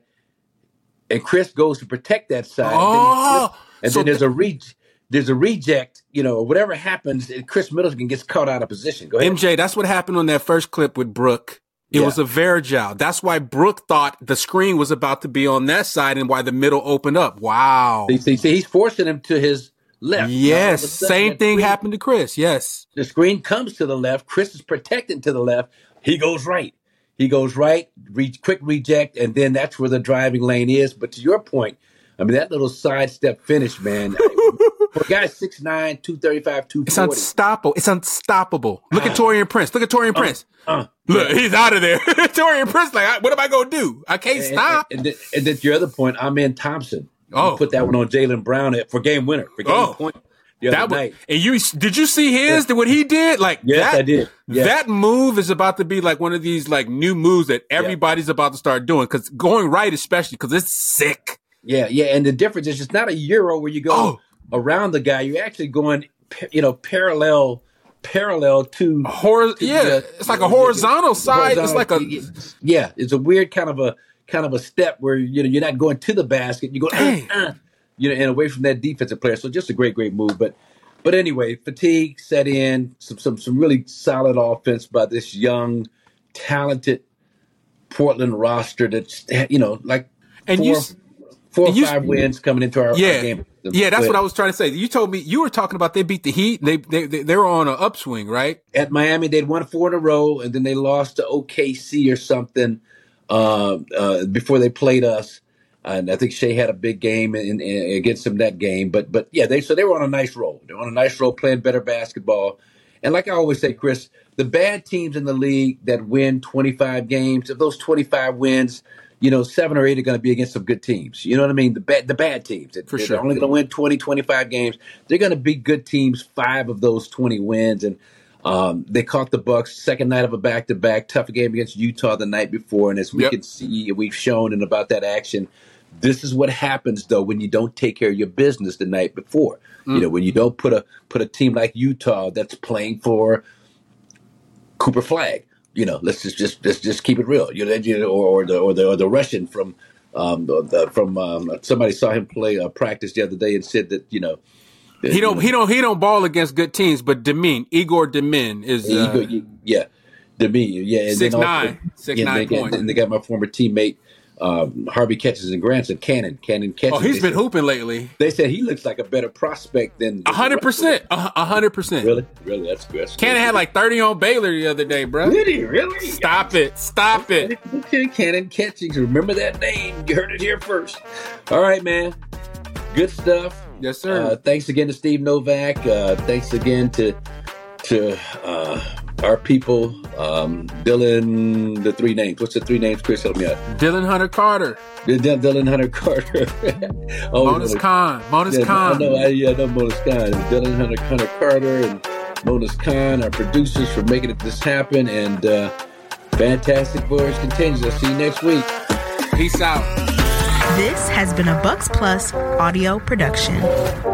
and Chris goes to protect that side. Oh, and then, and so then there's a re- there's a reject, you know, whatever happens, and Chris Middleton gets caught out of position. Go ahead. M J, that's what happened on that first clip with Brooke. It Yeah. was a Verjao. That's why Brooke thought the screen was about to be on that side and why the middle opened up. Wow. See, see, see, he's forcing him to his left. Yes. All of a sudden, Same that thing screen- happened to Chris. Yes. The screen comes to the left. Chris is protecting to the left. He goes right. He goes right, re- quick reject, and then that's where the driving lane is. But to your point, I mean, that little sidestep finish, man. For a guy six nine, two thirty-five, two forty. It's unstoppable. It's unstoppable. Look at Torian Prince. Look at Torian Prince. Uh, Look, he's out of there. Torian Prince, like, I- what am I going to do? I can't and, stop. And, and, then, and then your other point, Amen Thompson. Oh. You put that one on Jaylen Brown for game winner, for game Oh. point the other That was, night. and you did you see his what he did? Like Yes, that, I did. Yes. That move is about to be like one of these like new moves that everybody's about to start doing because going right, especially because it's sick. Yeah, yeah, and the difference is it's not a euro where you go Oh. around the guy. You're actually going, pa- you know, parallel, parallel to. Hor- to yeah, the- it's like a horizontal side. It's like a yeah, it's a weird kind of a kind of a step where you know you're not going to the basket. You go, Dang. uh, uh, you know, and away from that defensive player. So just a great, great move. But but anyway, fatigue set in. Some some some really solid offense by this young, talented Portland roster. That's you know like and four, you. s- four or and you- five wins coming into our, our Yeah, game. yeah, that's But what I was trying to say. You told me you were talking about they beat the Heat. They they they, they were on an upswing, right? At Miami, they'd won four in a row, and then they lost to O K C or something uh, uh, before they played us. And I think Shea had a big game in, in, against them that game. But but yeah, they so they were on a nice roll. They were on a nice roll, playing better basketball. And like I always say, Chris, the bad teams in the league that win twenty-five games, of those twenty-five wins, you know, seven or eight are going to be against some good teams. You know what I mean? The bad, the bad teams. For They're sure. only going to win twenty, twenty-five games. They're going to be good teams, five of those twenty wins. And um, they caught the Bucks second night of a back-to-back. Tough game against Utah the night before. And as we Yep. can see, we've shown in about that action, this is what happens, though, when you don't take care of your business the night before. Mm. You know, when you don't put a put a team like Utah that's playing for Cooper Flag. You know, let's just just let's just keep it real. You know, you know, or, or the or the or the Russian from um the, the, from um, somebody saw him play uh, practice the other day and said that you know He don't he don't he don't ball against good teams, but Demin Igor Demin is you uh, go- you- yeah, to me, yeah, and six then also- nine six yeah, nine they got, point. and they got my former teammate um, Harvey Catches and grandson Cannon Cannon Catches. Oh, he's They been said- hooping lately. They said he looks like a better prospect than A hundred percent, a hundred percent. Really, really, that's good. That's Cannon good. had like thirty on Baylor the other day, bro. Really, really. Stop it, stop it. Okay, Cannon Catchings. Remember that name. You heard it here first. All right, man. Good stuff. Yes, sir. Uh, thanks again to Steve Novak. Uh, thanks again to to uh, our people. Um, Dylan, the three names. What's the three names? Chris, help me out. Dylan Hunter Carter, D- D- Dylan Hunter Carter. oh, Bonus Khan, Bonus yeah, I Khan. know. I, yeah, I know Bonus Khan. Dylan Hunter, Hunter Carter and Bonus Khan, our producers, for making it this happen. And uh, fantastic voyage continues. I'll see you next week. Peace out. This has been a Bucks Plus audio production.